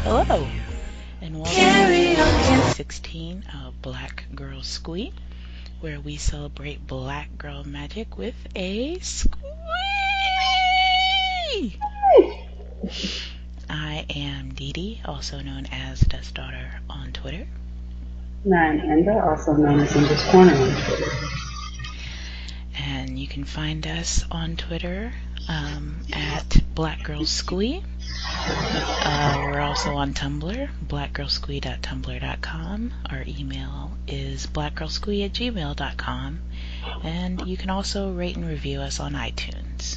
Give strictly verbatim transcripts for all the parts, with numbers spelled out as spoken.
Hello, and welcome to episode sixteen of Black Girl Squee, where we celebrate black girl magic with a squee. I am Dee Dee, also known as Dust Daughter on Twitter. And I'm Enda, also known as Enda's Corner on Twitter. And you can find us on Twitter um, at Black Girl Squee. Uh, we're also on Tumblr, black girl squee dot tumblr dot com. Our email is black girl squee at gmail dot com. And you can also rate and review us on iTunes.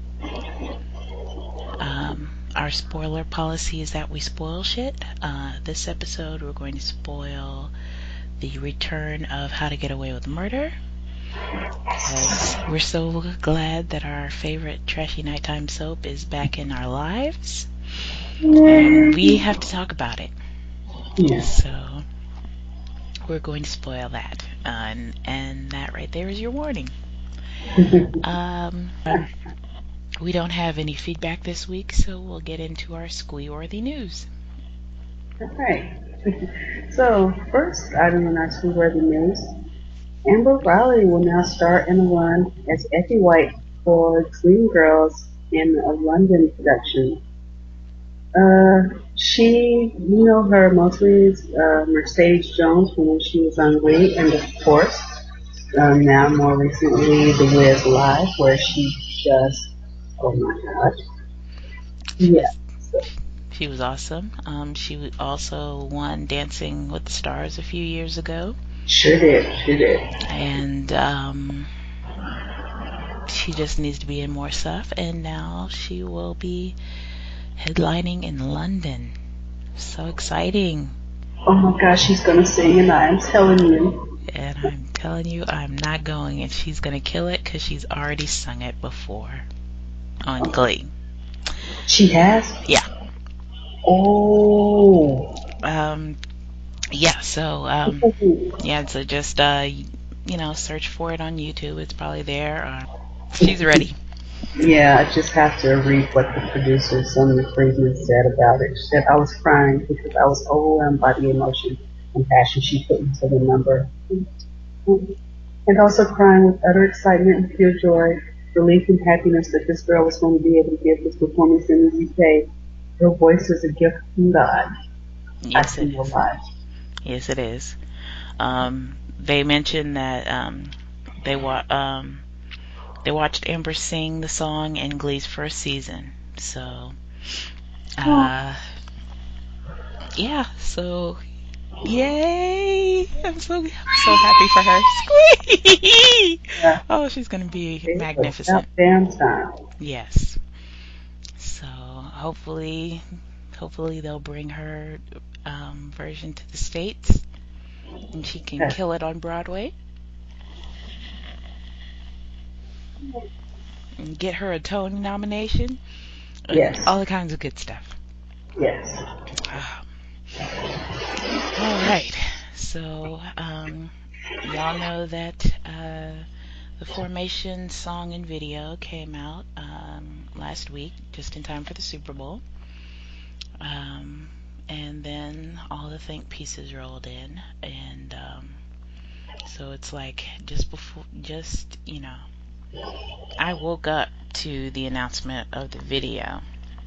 Um, our spoiler policy is that we spoil shit. Uh, this episode we're going to spoil the return of How to Get Away with Murder. Because we're so glad that our favorite trashy nighttime soap is back in our lives. And we have to talk about it. Yeah. So we're going to spoil that. Uh, and, and that right there is your warning. um, we don't have any feedback this week, so we'll get into our squee-worthy news. Okay. So, first item in our squee-worthy news. Amber Riley will now star in a run as Effie White for Dreamgirls in a London production. Uh, she, you know her mostly as uh, Mercedes Jones from when she was on Glee, and of course, um, now more recently, The Wiz Live, where she just, oh my god. Yeah. So. She was awesome. Um, she also won Dancing with the Stars a few years ago. Sure did, sure did. And um, she just needs to be in more stuff, and now she will be headlining in London. So exciting. Oh my gosh, she's gonna sing, and I am telling you. And I'm telling you, I'm not going, and she's gonna kill it because she's already sung it before on Glee. She has? Yeah. Oh. Um. Yeah. So. Um. Yeah. So just uh, you know, search for it on YouTube. It's probably there. Uh, she's ready. Yeah, I just have to read what the producer, Sonia Friedman, said about it. She said, I was crying because I was overwhelmed by the emotion and passion she put into the number. And also crying with utter excitement and pure joy, relief and happiness that this girl was going to be able to give this performance in the U K. Her voice is a gift from God. Yes, it is. Yes, it is. Um, they mentioned that um, they wa- um, they watched Amber sing the song in Glee's first season. So, uh, yeah. So, yay! I'm so I'm so happy for her. Squee! Yeah. Oh, she's gonna be it magnificent. Damn time. Yes. So hopefully, hopefully they'll bring her um, version to the States, and she can yes. kill it on Broadway. And get her a Tony nomination. Yes. All the kinds of good stuff. Yes. Um, all right. So, um, y'all know that uh, the Formation song and video came out um, last week, just in time for the Super Bowl. Um, and then all the think pieces rolled in, and um, so it's like just before, just you know, I woke up to the announcement of the video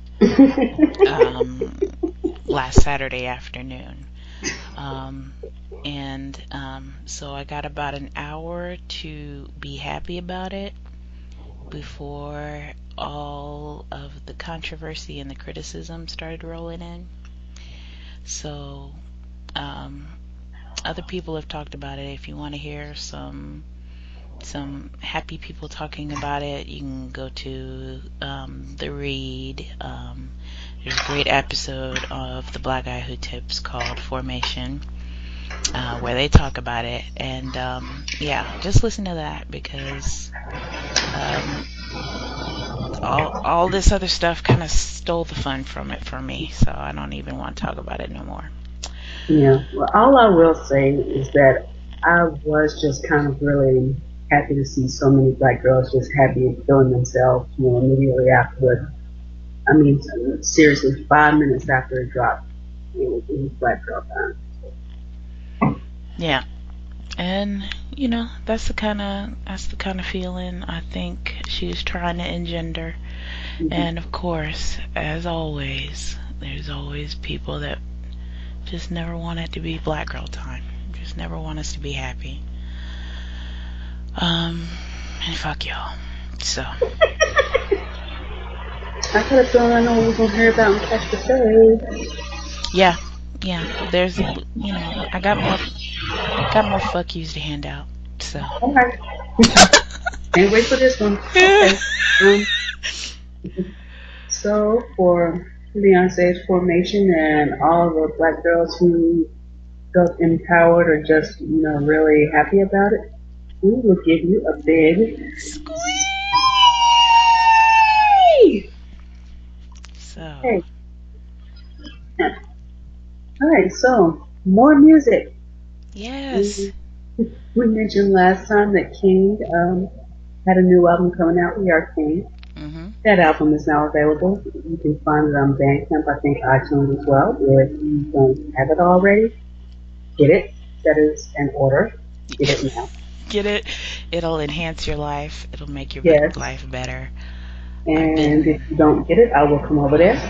um, last Saturday afternoon. Um, and um, so I got about an hour to be happy about it before all of the controversy and the criticism started rolling in. So um, other people have talked about it. If you want to hear some some happy people talking about it, you can go to um, The Read. Um, there's a great episode of The Black Guy Who Tips called Formation, uh, where they talk about it. And um, yeah, just listen to that because um, all all this other stuff kind of stole the fun from it for me. So I don't even want to talk about it no more. Yeah. Well, all I will say is that I was just kind of really happy to see so many black girls just happy and feeling themselves, you know, immediately afterward. I mean, seriously, five minutes after it dropped, it was, it was Black Girl Time. Yeah. And you know, that's the kind of that's the kind of feeling I think she was trying to engender. Mm-hmm. And of course, as always, there's always people that just never want it to be Black Girl Time. Just never want us to be happy. Um, and fuck y'all. So. I got a feeling I know what we're gonna hear about in Catch the Fade. Yeah, yeah. There's, you know, I got more, got more fuck yous to hand out. So. Okay. Can't wait for this one. Okay. Um. So for Beyonce's formation and all the black girls who felt empowered or just you know really happy about it, we will give you a big Squeeze. So. hey. All right. So more music. Yes. We, we mentioned last time that King um, had a new album coming out. We Are King. Mhm. That album is now available. You can find it on Bandcamp, I think iTunes as well. If you don't have it already, get it. That is an order. Get it now. Get it? It'll enhance your life. It'll make your Yes. life better. I've And been. if you don't get it, I will come over there.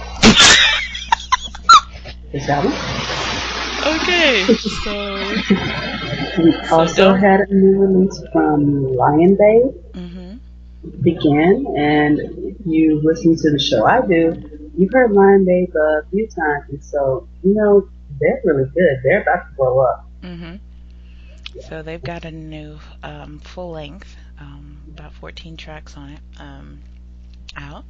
This album. Okay. So. We So also don't. had a new release from Lion Babe, Mhm. Begin. And if you listen to the show I do, you've heard Lion Babe a few times. And so, you know, they're really good. They're about to blow up. Mhm. So they've got a new um, full length, um, about fourteen tracks on it, um, out.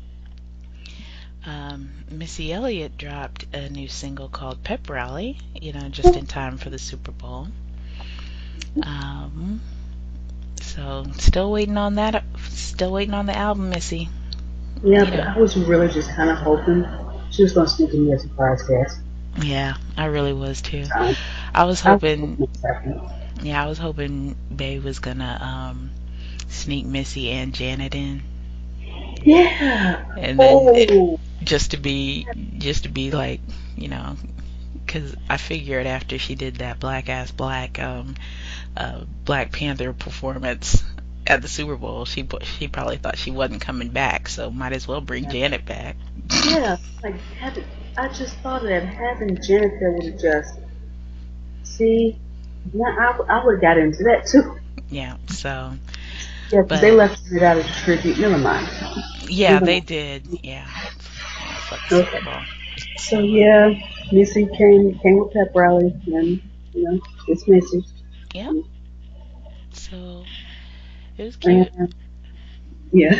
Um, Missy Elliott dropped a new single called Pep Rally, you know, just in time for the Super Bowl. Um, so still waiting on that. Still waiting on the album, Missy. Yeah, You but know. I was really just kind of hoping she was going to sneak in me as a surprise guest. Yeah, I really was too. Um, I was I was hoping. hoping it was happening. Yeah, I was hoping Babe was gonna um, sneak Missy and Janet in, Yeah. and then it, Oh. just to be just to be like, you know, because I figured after she did that Black Ass Black um, uh, Black Panther performance at the Super Bowl, she she probably thought she wasn't coming back, so might as well bring Yeah. Janet back. Yeah. Like having, I just thought of that having Janet there would have just see. Now I, I would have got into that too. Yeah, so Yeah, because they but left it out as a tribute. Never mind. yeah, Moving they on. did. Yeah, yeah, fuck the Super Okay. Bowl. So So yeah, Missy came came with Pep Rally, and you know it's Missy. yep. So it was cute. And yeah.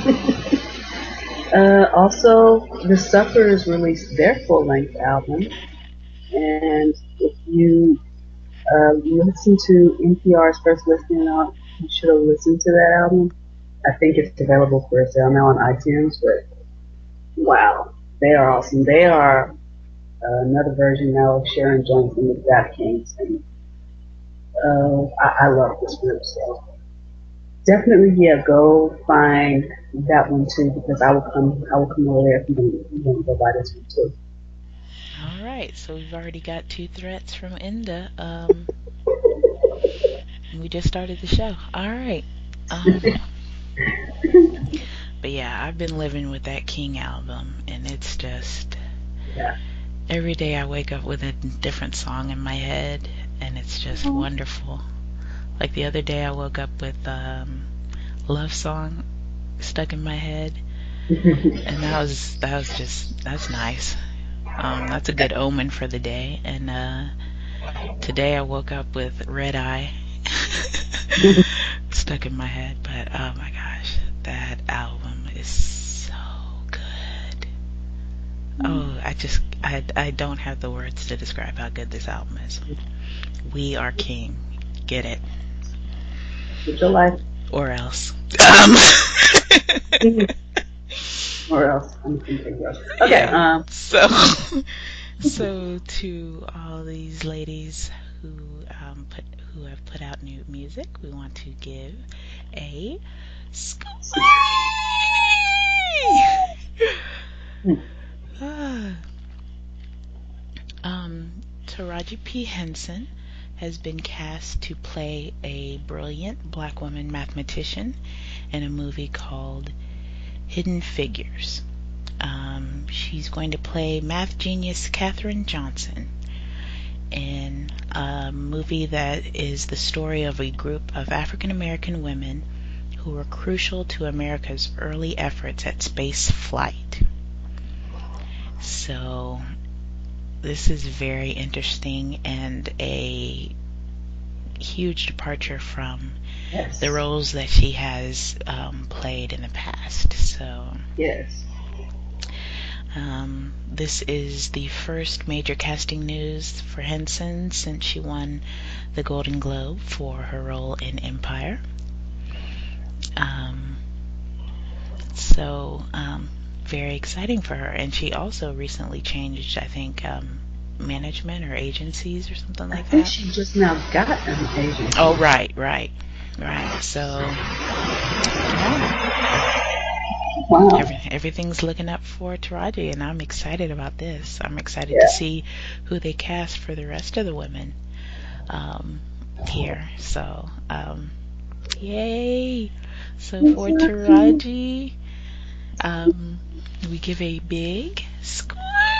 uh, also, the Suckers released their full length album, and if you uh, listen to N P R's first listening out, you should have listened to that album. I think it's available for sale now on iTunes, but wow, they are awesome. They are uh, another version now of Sharon Jones and the Zap Kings, and uh, I, I love this group. So definitely, yeah, go find that one too because I will come, I will come over there if you don't, if you don't go buy this one too. All right, so we've already got two threats from Inda. Um, we just started the show. All right. Um, but yeah, I've been living with that King album, and it's just Yeah. every day I wake up with a different song in my head, and it's just wonderful. Like the other day, I woke up with um, "Love Song" stuck in my head, and that was that was just that's nice. Um, that's a good omen for the day. And uh, today I woke up with Red Eye stuck in my head. But oh my gosh, that album is so good. Oh, I just I I don't have the words to describe how good this album is. We Are King. Get it. Get your life. Or else. Um, Or else I'm gonna take yours. Okay. yeah. Um. So, so to all these ladies who um, put who have put out new music, we want to give a squeeze. Ah. Taraji P. Henson has been cast to play a brilliant black woman mathematician in a movie called Hidden Figures. Um, she's going to play math genius Katherine Johnson in a movie that is the story of a group of African American women who were crucial to America's early efforts at space flight. So this is very interesting and a huge departure from Yes. the roles that she has um, played in the past. So Yes. um, this is the first major casting news for Henson since she won the Golden Globe for her role in Empire. Um, so um, very exciting for her. And she also recently changed, I think, um, management or agencies or something I like think that. she just now got an agency. Oh, right, right, right. So, yeah. Wow. Every, everything's looking up for Taraji, and I'm excited about this. I'm excited Yeah. to see who they cast for the rest of the women um, here. So, um, yay! So for Taraji, um, we give a big squee!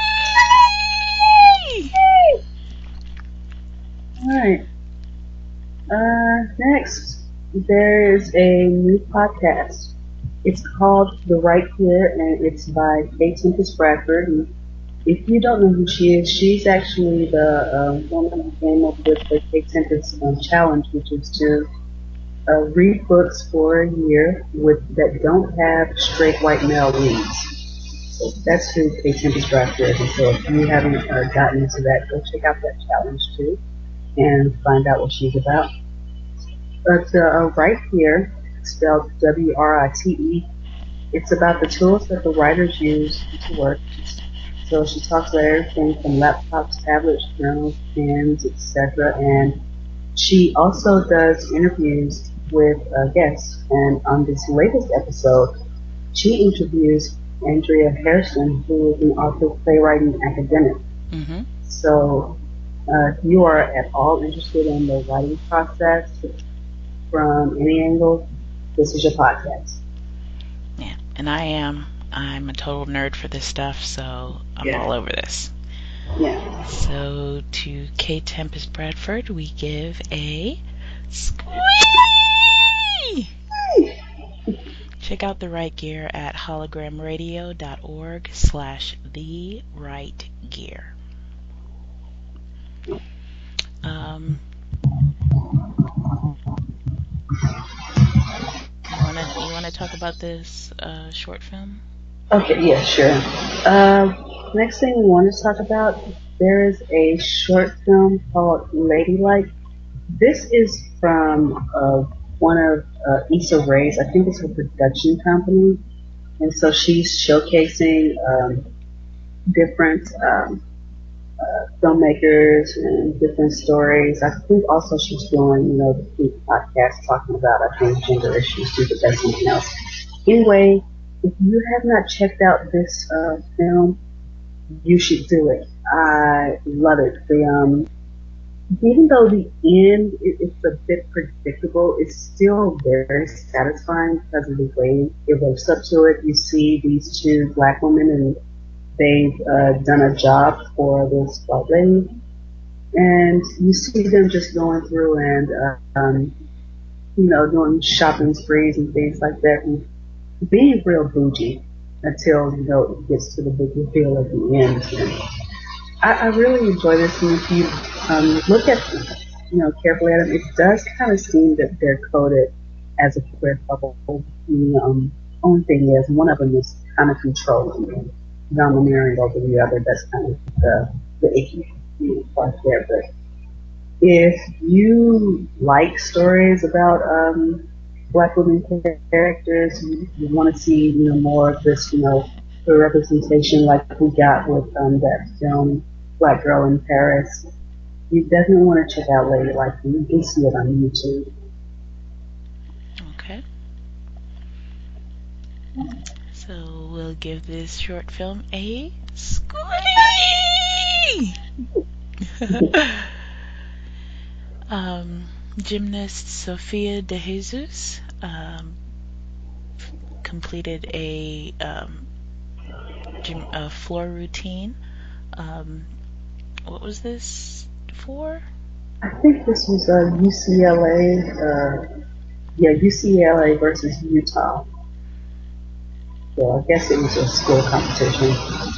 Alright. Uh, next, there is a new podcast. It's called The Right Here, and it's by Kay Tempest Bradford. And if you don't know who she is, she's actually the um, woman who came up with the Kay Tempest um, challenge, which is to uh, read books for a year with that don't have straight white male leads. So that's who Kay Tempest Bradford is. And so if you haven't uh, gotten into that, go check out that challenge too and find out what she's about. But uh, right here, spelled W R I T E, it's about the tools that the writers use to work. So she talks about everything from laptops, tablets, journals, pens, et cetera. And she also does interviews with uh, guests. And on this latest episode, she interviews Andrea Harrison, who is an author, playwright, and academic. Mm-hmm. So uh, if you are at all interested in the writing process from any angle, this is your podcast. Yeah, and I am. I'm a total nerd for this stuff, so I'm Yeah. all over this. Yeah. So to Kay Tempest Bradford, we give a squee! Check out The Right Gear at hologramradio.org slash The Right Gear. Um, you wanna you wanna talk about this uh, short film? Okay, yeah, sure. Uh, next thing we want to talk about, there is a short film called Ladylike. This is from uh, one of uh, Issa Rae's, I think it's her production company, and so she's showcasing um, different um, uh, filmmakers and different stories. I think also she's doing, you know, the podcast talking about, I think, gender issues too, but that's something else. Anyway, if you have not checked out this uh, film, you should do it. I love it. The um, even though the end it, it's a bit predictable, it's still very satisfying because of the way it lives up to it. You see these two black women, and they've uh, done a job for this white lady, and you see them just going through and uh, um, you know, doing shopping sprees and things like that, and being real bougie until, you know, it gets to the big reveal at the end. And I, I really enjoy this, and if you um, look at, you know, carefully at them, it does kind of seem that they're coded as a queer couple. The um, only thing is, one of them is kind of controlling and domineering over the other. That's kind of the, the icky, you know, part there. But if you like stories about um, black women characters, you, you want to see, you know, more of this, you know, the representation like we got with um, that film Black Girl in Paris, you definitely want to check out Ladylike. You can see it on YouTube. Okay. So we'll give this short film a squee! um, Gymnast Sofia de Jesus um, completed a, um, gym, a floor routine. Um, what was this for? I think this was uh, U C L A. Uh, yeah, U C L A versus Utah. So I guess it was a school competition.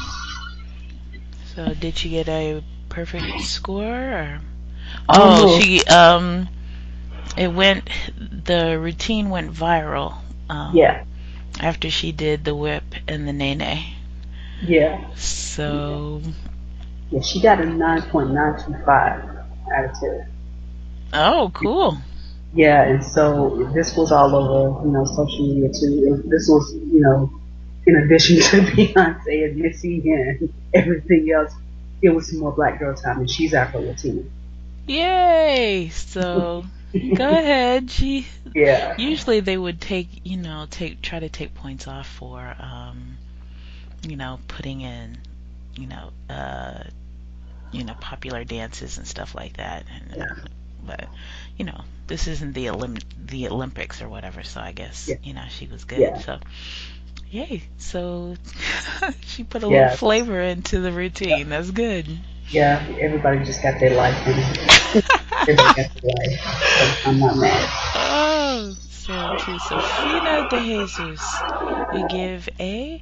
So did she get a perfect score? Or? Oh, Almost. she um, it went. The routine went viral. Um, Yeah. after she did the whip and the nene. Yeah. So. Yeah, she got a nine point nine two five out of ten. Oh, cool. Yeah, and so this was all over, you know, social media too. This was, you know, in addition to Beyonce and Missy and everything else, it was some more black girl time, and she's Afro-Latina. Yay! So go ahead. She Yeah. usually they would take, you know, take try to take points off for um, you know, putting in, you know, uh, you know, popular dances and stuff like that. And, Yeah. but you know, this isn't the Olymp- the Olympics or whatever, so I guess, Yeah. you know, she was good. Yeah. So yay! So she put a little Yeah. flavor into the routine. That's good. Yeah. Everybody just got their life, and everybody got their life. So I'm not mad. Oh, so to Sofina de Jesus, we give a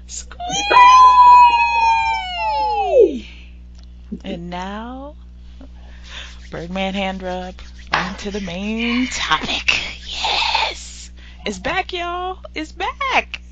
squee. And now, Birdman hand rub, on to the main topic. Yes! It's back, y'all. It's back.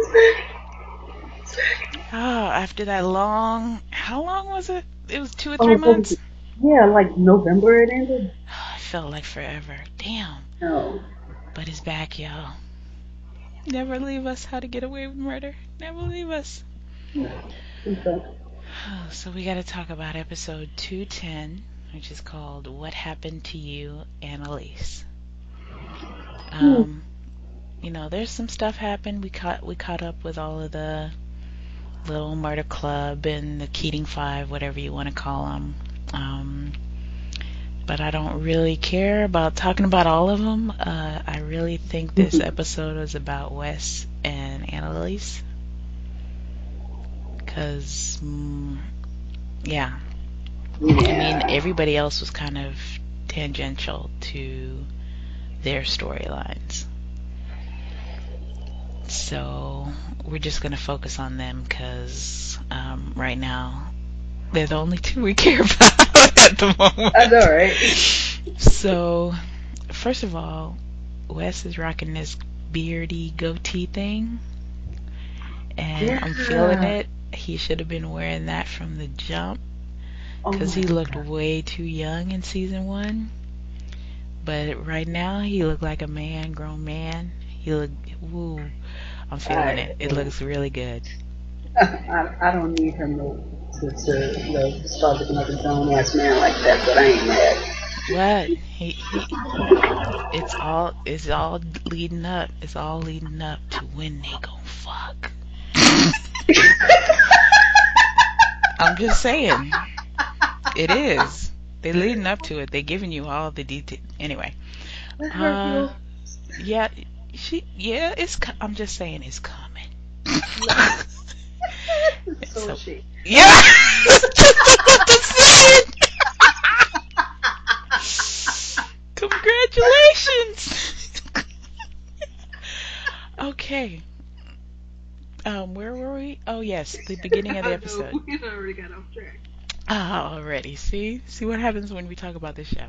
Oh, after that long, how long was it? It was two or Oh, three what was months? it? Yeah, like November it ended. Oh, it felt like forever. Damn. No. But it's back, y'all. Never leave us. How to Get Away with Murder. Never leave us. Okay. Oh, so we got to talk about episode two ten, which is called "What Happened to You, Annalise." Hmm. Um, you know, there's some stuff happened. We caught we caught up with all of the little murder club and the Keating Five, whatever you want to call them. Um, but I don't really care about talking about all of them. Uh, I really think this episode was about Wes and Annalise, because mm, yeah. I mean, Yeah. everybody else was kind of tangential to their storylines. So we're just going to focus on them because um, right now they're the only two we care about at the moment. I know, right? So, first of all, Wes is rocking this beardy goatee thing, and Yeah. I'm feeling it. He should have been wearing that from the jump, because oh he looked God. way too young in season one. But right now, he looked like a man, grown man. He looked, woo, I'm feeling I, it. It looks really good. I, I don't need him to, to, to you know, start looking like a grown ass man like that, but I ain't mad. What? He, he, it's all, it's all leading up. It's all leading up to when they gon' fuck. I'm just saying. It is. They're leading up to it. They're giving you all the detail. Anyway. Let her Uh, feel. yeah, she, yeah, it's, I'm just saying it's coming. So So, she. yeah! What to say. Congratulations! Okay. Um, where were we? Oh, yes, the beginning of the episode. We already got off track. Ah, already. See? See what happens when we talk about this show.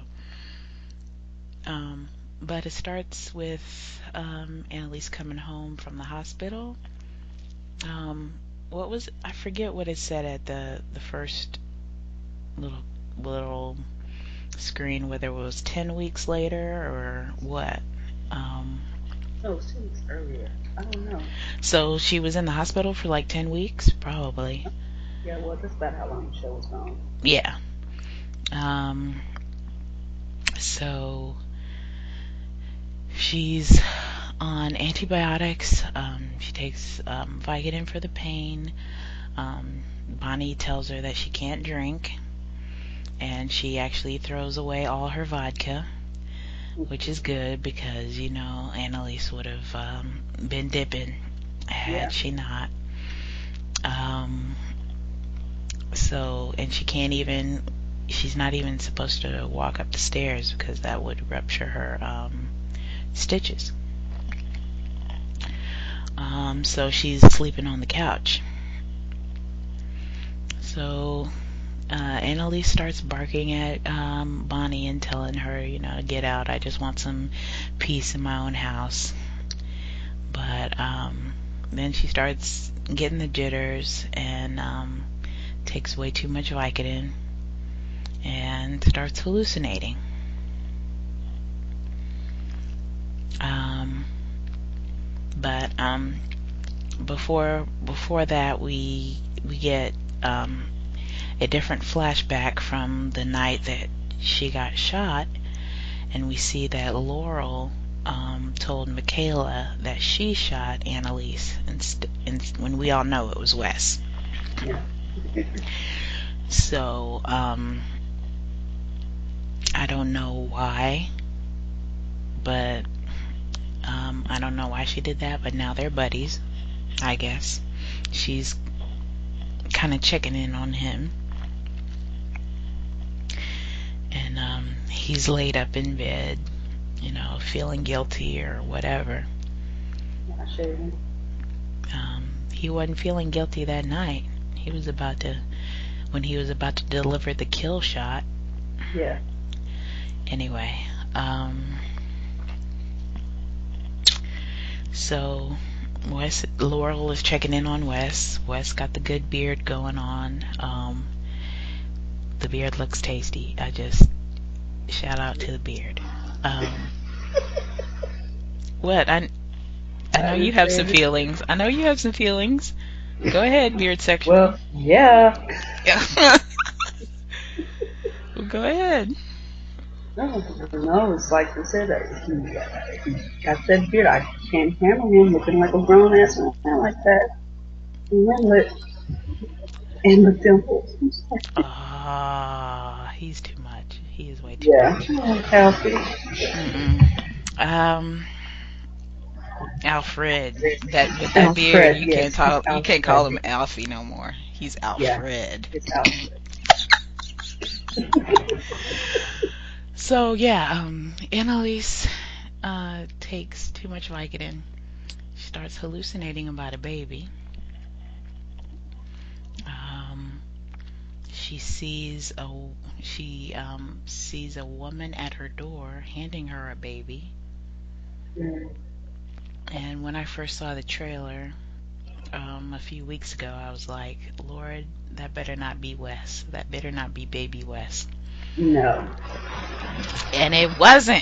Um, but it starts with um, Annalise coming home from the hospital. Um, what was I forget what it said at the the first little little screen, whether it was ten weeks later or what. Um, No, it was two weeks earlier. I don't know. so she was in the hospital for like ten weeks, probably. Yeah, well, that's about how long the show was on. Yeah. Um, so she's on antibiotics. Um, she takes um, Vicodin for the pain. Um, Bonnie tells her that she can't drink. and she actually throws away all her vodka, which is good because, you know, Annalise would have um, been dipping had Yeah. she not. Um, so, and she can't even, she's not even supposed to walk up the stairs because that would rupture her um, stitches. Um, so she's sleeping on the couch. So uh, Annalise starts barking at um, Bonnie and telling her, you know, get out. I just want some peace in my own house. But um, then she starts getting the jitters and um, takes way too much Vicodin and starts hallucinating. Um, but um, before before that, we we get um, a different flashback from the night that she got shot, and we see that Laurel um, told Michaela that she shot Annalise, and, st- and when we all know it was Wes. Yeah. So um, I don't know why, but um, I don't know why she did that. But now they're buddies, I guess. She's kind of checking in on him. And um, he's laid up in bed, you know, feeling guilty or whatever. Yeah, sure. Um, he wasn't feeling guilty that night. He was about to, when he was about to deliver the kill shot. Yeah. Anyway, um, so Wes, Laurel is checking in on Wes. Wes got the good beard going on. Um, the beard looks tasty. I just shout out to the beard. Um, what? I I know you have some feelings. I know you have some feelings. Go ahead, beard section. Well, yeah. Well, go ahead. No, no, it's like I said, uh, he, he got that beard. I can't handle him looking like a grown ass man like that. And then lip and the dimples. Ah, he's too much. He is way too Yeah, much. healthy. Mm-mm. Um, Alfred. That with that Alfred, beard, you yes, can't talk. You Alfred. can't call him Alfie no more. He's Yeah, Alfred. it's Alfred. So yeah, um, Annalise uh, takes too much Vicodin. She starts hallucinating about a baby. Um, she sees a she um, sees a woman at her door handing her a baby. Mm. And when I first saw the trailer um, a few weeks ago, I was like, Lord, that better not be Wes. That better not be baby Wes. No. And it wasn't.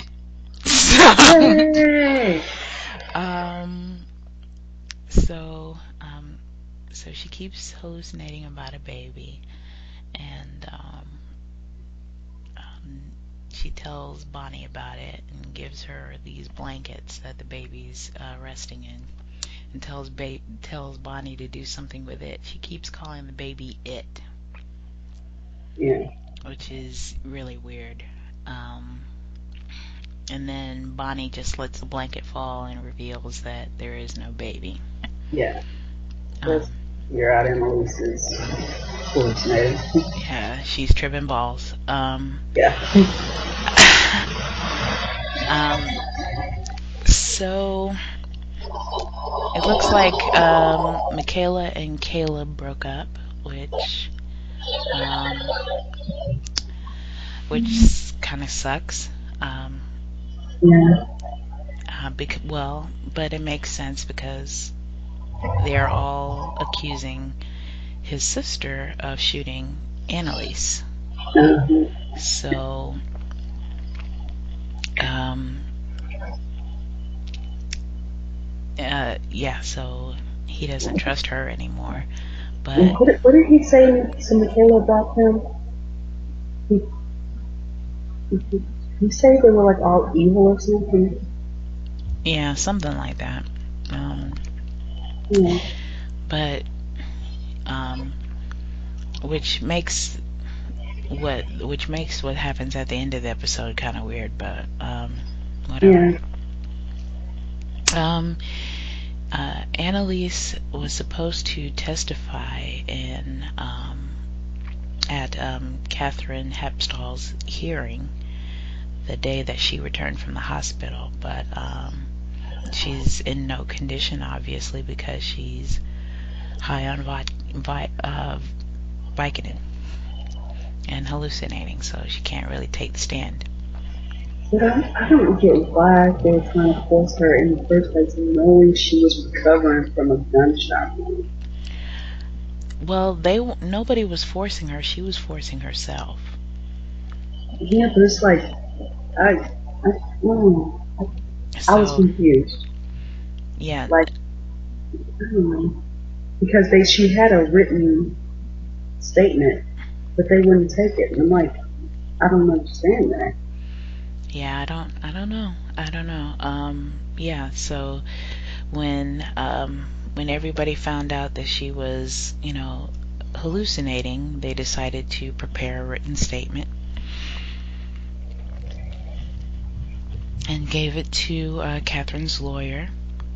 Yay! um, so, um, so she keeps hallucinating about a baby, and um, um, she tells Bonnie about it and gives her these blankets that the baby's uh, resting in, and tells ba- tells Bonnie to do something with it. She keeps calling the baby it, Yeah. which is really weird. Um, and then Bonnie just lets the blanket fall and reveals that there is no baby. Yeah. Um, You're out in Annalise's hallucinating. yeah, she's tripping balls. Um, Yeah. um, so it looks like um, Michaela and Caleb broke up, which um, which kind of sucks. Um, Yeah. uh, bec- well, but it makes sense because they're all accusing his sister of shooting Annalise. Uh-huh. So, um, uh, yeah, so he doesn't trust her anymore. But What did, what did he say to Michaela about them? He, he, he said they were like all evil or something. yeah, something like that. Um, Yeah. but um, which makes what which makes what happens at the end of the episode kind of weird, but um, whatever. Yeah. Um, uh, Annalise was supposed to testify in um, at um, Catherine Hepstall's hearing the day that she returned from the hospital, but um, she's in no condition, obviously, because she's high on vi- vi- uh, Vicodin and hallucinating, so she can't really take the stand. But I, I don't get why they were trying to force her in the first place, knowing she was recovering from a gunshot wound. Well, they nobody was forcing her; she was forcing herself. Yeah, but it's like I, I, mm, I, So, I was confused. Yeah. Like, I don't know, because they she had a written statement, but they wouldn't take it, and I'm like, I don't understand that. Yeah, I don't I don't know. I don't know. Um yeah, so when um when everybody found out that she was, you know, hallucinating, they decided to prepare a written statement and gave it to uh, Catherine's lawyer.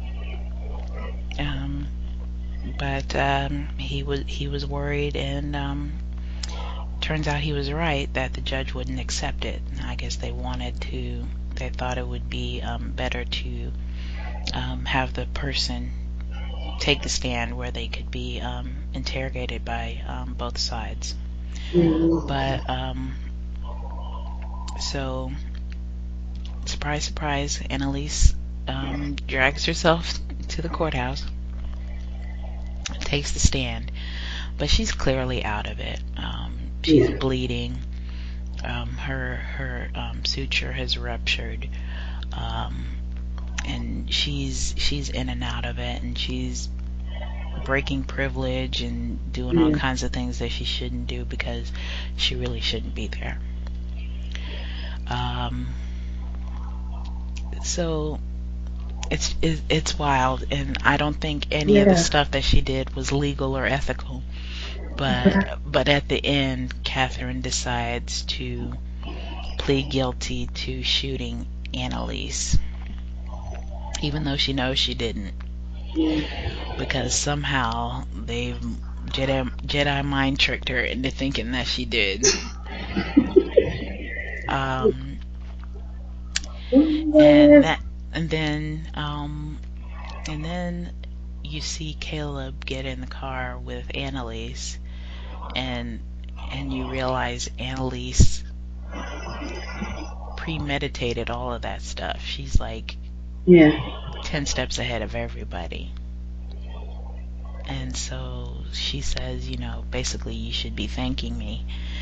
Um but um he was he was worried, and um turns out he was right that the judge wouldn't accept it. I guess they wanted to they thought it would be um, better to um, have the person take the stand where they could be um, interrogated by um, both sides. Mm-hmm. But um, so, surprise, surprise, Annalise um, drags herself to the courthouse, takes the stand, but she's clearly out of it. Um, she's Yeah. bleeding. Um, her her um, suture has ruptured, um, and she's she's in and out of it, and she's breaking privilege and doing all Yeah. kinds of things that she shouldn't do because she really shouldn't be there. Um, so it's it's wild, and I don't think any Yeah. of the stuff that she did was legal or ethical. But but at the end, Catherine decides to plead guilty to shooting Annalise, even though she knows she didn't, Yeah. because somehow they've Jedi, Jedi mind tricked her into thinking that she did. Um, and that, and then, um, and then you see Caleb get in the car with Annalise, and and you realize Annalise premeditated all of that stuff. She's like, yeah, ten steps ahead of everybody. And so she says, you know, basically, you should be thanking me.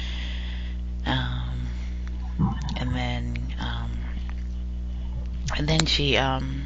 Um, and then, um, and then she, um,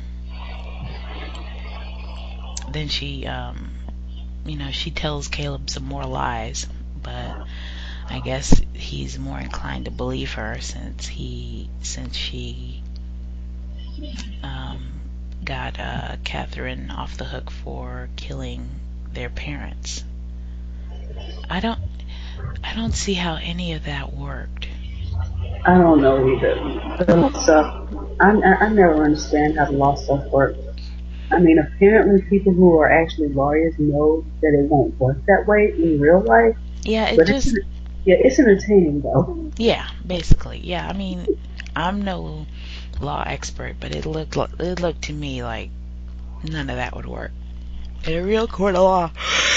then she, um, you know, she tells Caleb some more lies, but I guess he's more inclined to believe her since he, since she, um, got uh, Catherine off the hook for killing their parents. I don't, I don't see how any of that worked. I don't know either. The law stuff, I, I, I never understand how the law stuff works. I mean, apparently people who are actually lawyers know that it won't work that way in real life. Yeah, it But just, it's, yeah, it's entertaining though. yeah, basically, yeah. I mean, I'm no law expert, but it looked, it looked to me like none of that would work in a real court of law.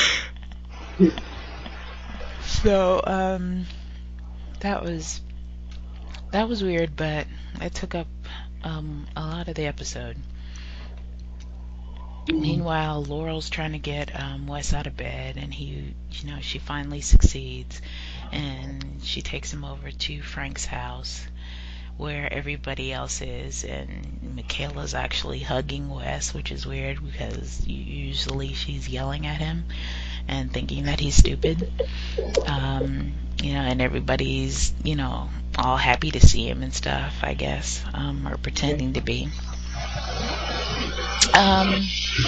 So, um, that was that was weird, but it took up um a lot of the episode. Meanwhile, Laurel's trying to get um, Wes out of bed, and he, you know, she finally succeeds, and she takes him over to Frank's house, where everybody else is, and Michaela's actually hugging Wes, which is weird because usually she's yelling at him and thinking that he's stupid. Um, you know, and everybody's, you know, all happy to see him and stuff, I guess, um, or pretending to be. Um,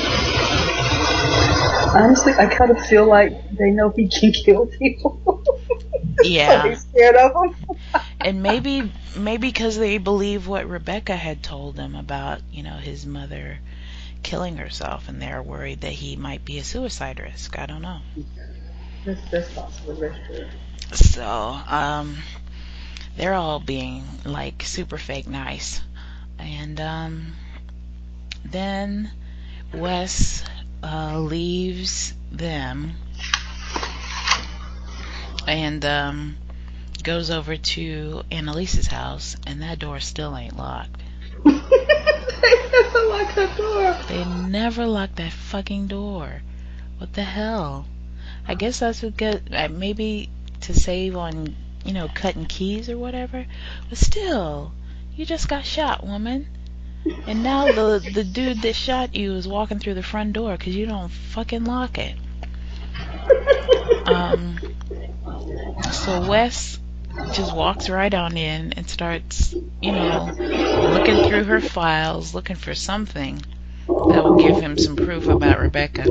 Honestly, I kind of feel like they know he can kill people. So Yeah. he's scared of him. And maybe maybe because they believe what Rebecca had told them about, you know, his mother killing herself, and they're worried that he might be a suicide risk. I don't know. That's, that's possible. That's true. So, um, they're all being like super fake nice. And um, then Wes uh, leaves them and um, goes over to Annalise's house, and that door still ain't locked. They never lock the door. They never lock that fucking door. What the hell? I guess that's what get uh, maybe to save on, you know, cutting keys or whatever. But still, you just got shot, woman. And now the the dude that shot you is walking through the front door because you don't fucking lock it. Um. So Wes just walks right on in and starts, you know, looking through her files, looking for something that will give him some proof about Rebecca.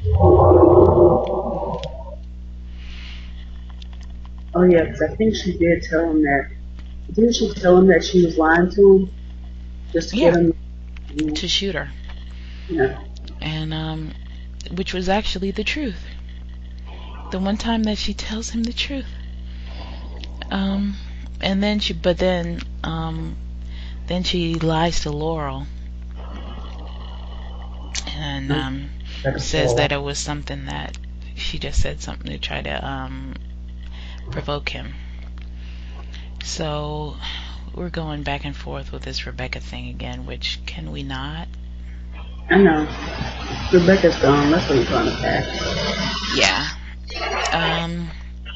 Oh yeah, because I think she did tell him that. Didn't she tell him that she was lying to him just to Yeah, get him? to shoot her. Yeah. And um which was actually the truth. The one time that she tells him the truth. Um and then she but then um then she lies to Laurel and um says that it was something that she just said something to try to um provoke him. So we're going back and forth with this Rebecca thing again, which can we not? I know. Rebecca's gone. That's what he's trying to pass. Yeah. Um.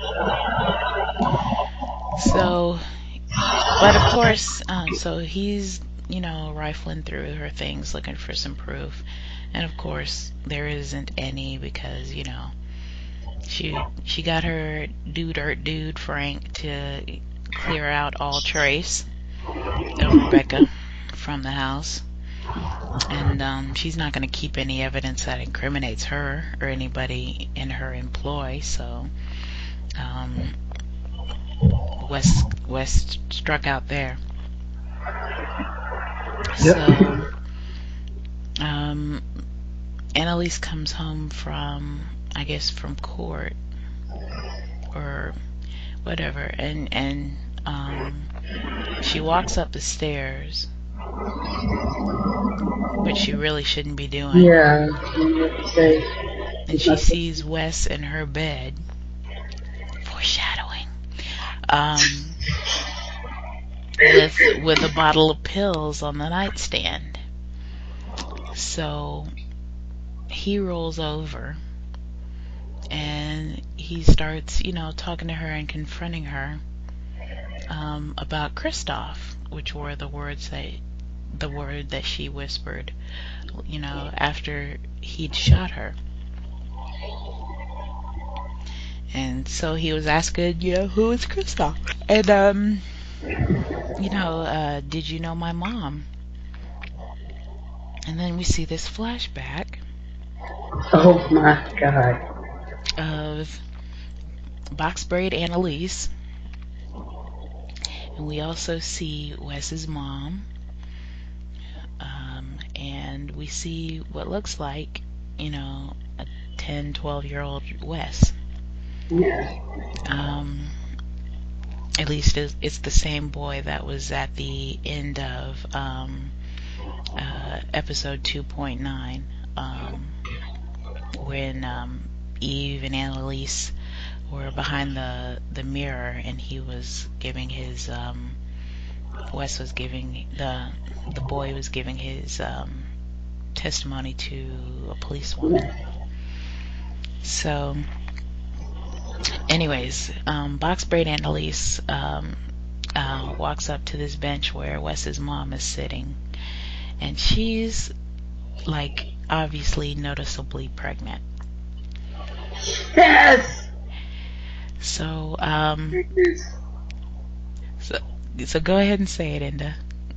So, but of course, um, so he's, you know, rifling through her things looking for some proof. And of course, there isn't any because, you know, she she got her do dirt dude Frank to clear out all trace of Rebecca from the house. And um, she's not going to keep any evidence that incriminates her or anybody in her employ. So um, West West struck out there. Yep. So um, Annalise comes home from, I guess, from court or whatever, and and um, she walks up the stairs, which she really shouldn't be doing. Yeah. Say. And she sees Wes in her bed. Foreshadowing. Um, with with a bottle of pills on the nightstand. So he rolls over and he starts, you know, talking to her and confronting her um, about Kristoff, which were the words that the word that she whispered, you know, after he'd shot her. And so he was asking, you know, who is Kristoff? And um, you know, uh, did you know my mom? And then we see this flashback. Oh my God. Of box braid Annalise. And we also see Wes's mom. Um, and we see what looks like, you know, a ten, twelve year old Wes. Yeah. Um, at least it's, it's the same boy that was at the end of um, uh, episode two point nine, um, when um, Eve and Annalise were behind the, the mirror and he was giving his, um, Wes was giving, the the boy was giving his um, testimony to a policewoman. So, anyways, um, box braid Annalise um, uh, walks up to this bench where Wes's mom is sitting, and she's like obviously noticeably pregnant. Yes. So, um, so, so go ahead and say it, Inda.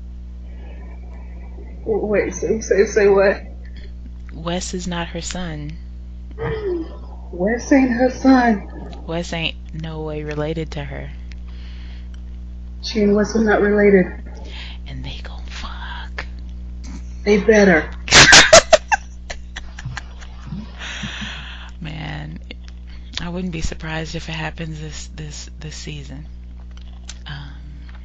Wait, say, say, say what? Wes is not her son. Wes ain't her son. Wes ain't no way related to her. She and Wes are not related. And they gon' fuck. They better. Man, I wouldn't be surprised if it happens this this this season. Um,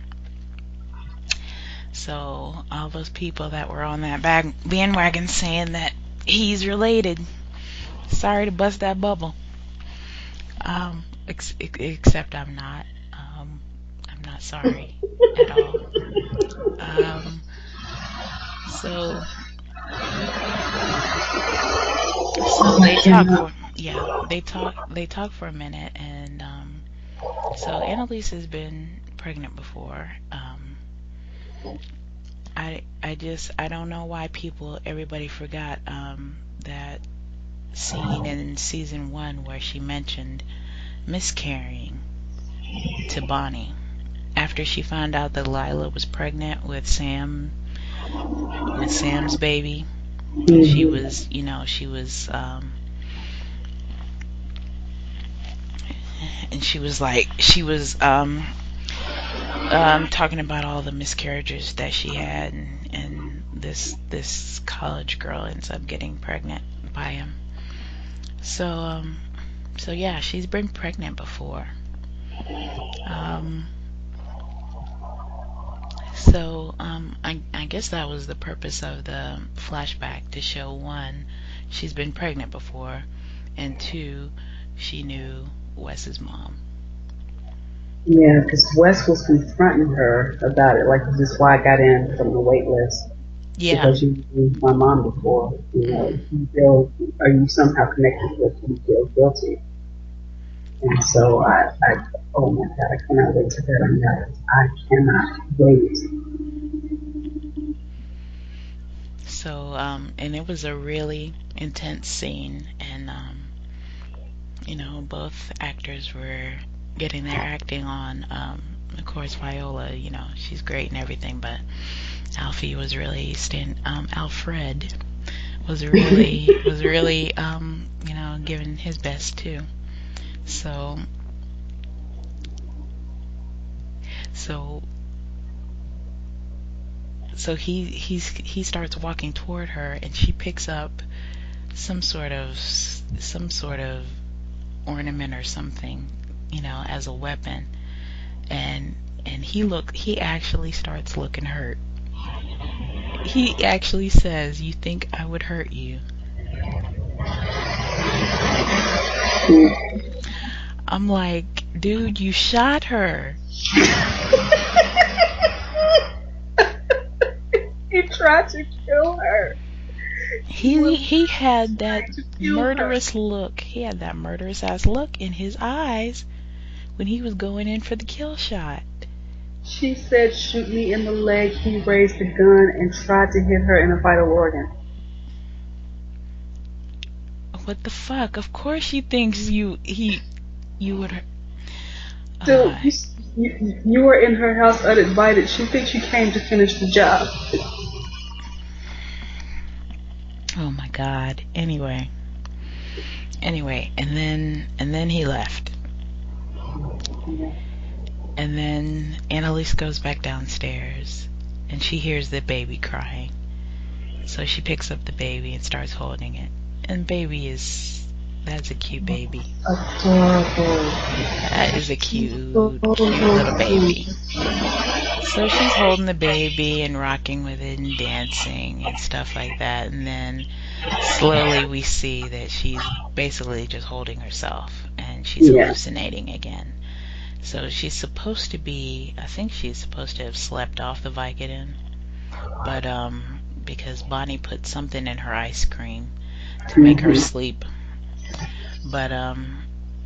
so all those people that were on that bag, bandwagon saying that he's related, sorry to bust that bubble. Um, ex- except I'm not. Um, I'm not sorry at all. Um, so so they talk for yeah they talk they talk for a minute, and um, so Annalise has been pregnant before. Um, I I just I don't know why people everybody forgot um, that scene in season one where she mentioned miscarrying to Bonnie after she found out that Lila was pregnant with Sam with Sam's baby. Mm-hmm. She was, you know, she was um and she was like she was um um talking about all the miscarriages that she had, and, and this this college girl ends up getting pregnant by him. So um so yeah, she's been pregnant before. Um So, um, I, I guess that was the purpose of the flashback, to show one, she's been pregnant before, and two, she knew Wes's mom. Yeah, because Wes was confronting her about it. Like, this is why I got in from the wait list. Yeah. Because you knew my mom before. You know, Mm-hmm. you feel, are you somehow connected with you feel guilty? And so I, I, oh my God, I cannot wait to get on that. I cannot wait. So, um, and it was a really intense scene, and, um, you know, both actors were getting their acting on. Um, of course, Viola, you know, she's great and everything, but Alfie was really stand, um, Alfred was really, was really, um, you know, giving his best too. So, so, so he he's he starts walking toward her, and she picks up some sort of some sort of ornament or something, you know, as a weapon, and and he look he actually starts looking hurt. He actually says, "You think I would hurt you?" I'm like, dude, you shot her. He tried to kill her. He he had that murderous look. He had that murderous ass look in his eyes when he was going in for the kill shot. She said, "Shoot me in the leg." He raised the gun and tried to hit her in a vital organ. What the fuck? Of course she thinks you he you would. Dude, uh, you, you, you were in her house uninvited. She thinks you came to finish the job. Oh my God. Anyway. Anyway, and then and then he left. Yeah. And then Annalise goes back downstairs, and she hears the baby crying. So she picks up the baby and starts holding it. And baby is, that's a cute baby. Adorable. That is a cute, cute little baby. So she's holding the baby and rocking with it and dancing and stuff like that. And then slowly we see that she's basically just holding herself, and she's yeah. hallucinating again. So she's supposed to be, I think she's supposed to have slept off the Vicodin, but um, because Bonnie put something in her ice cream to make her sleep. But um,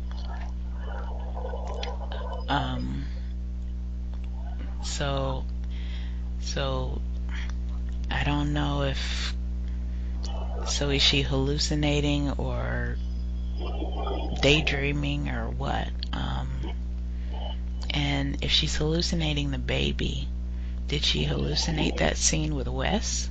um, so, so I don't know if, so is she hallucinating or daydreaming or what? Um, and if she's hallucinating the baby, did she hallucinate that scene with Wes?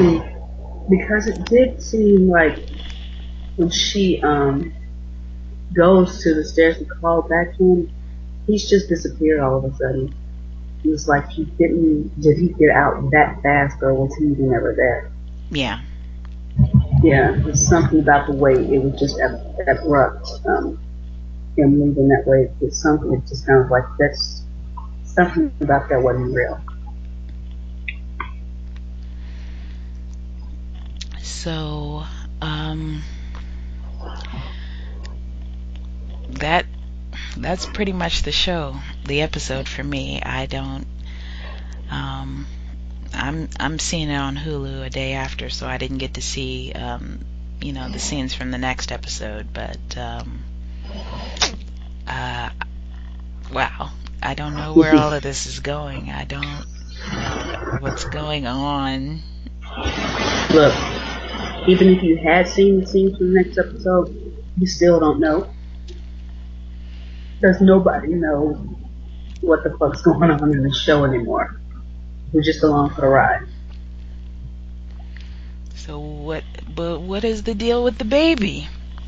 Mm-hmm. Because it did seem like when she um goes to the stairs to call back to him, he's just disappeared all of a sudden. It was like he didn't, did he get out that fast or was he even ever there? Yeah. Yeah, there's something about the way it was just ab- abrupt, um, him leaving that way. It's something, it just sounds like that's, something about that wasn't real. So, um, that that's pretty much the show, the episode for me. I don't. Um, I'm I'm seeing it on Hulu a day after, so I didn't get to see, um, you know, the scenes from the next episode. But um, uh, wow, I don't know where all of this is going. I don't. What's going on? Look, even if you had seen the scenes from the next episode, you still don't know. Because nobody knows what the fuck's going on in the show anymore. We're just along for the ride. So what? But what is the deal with the baby?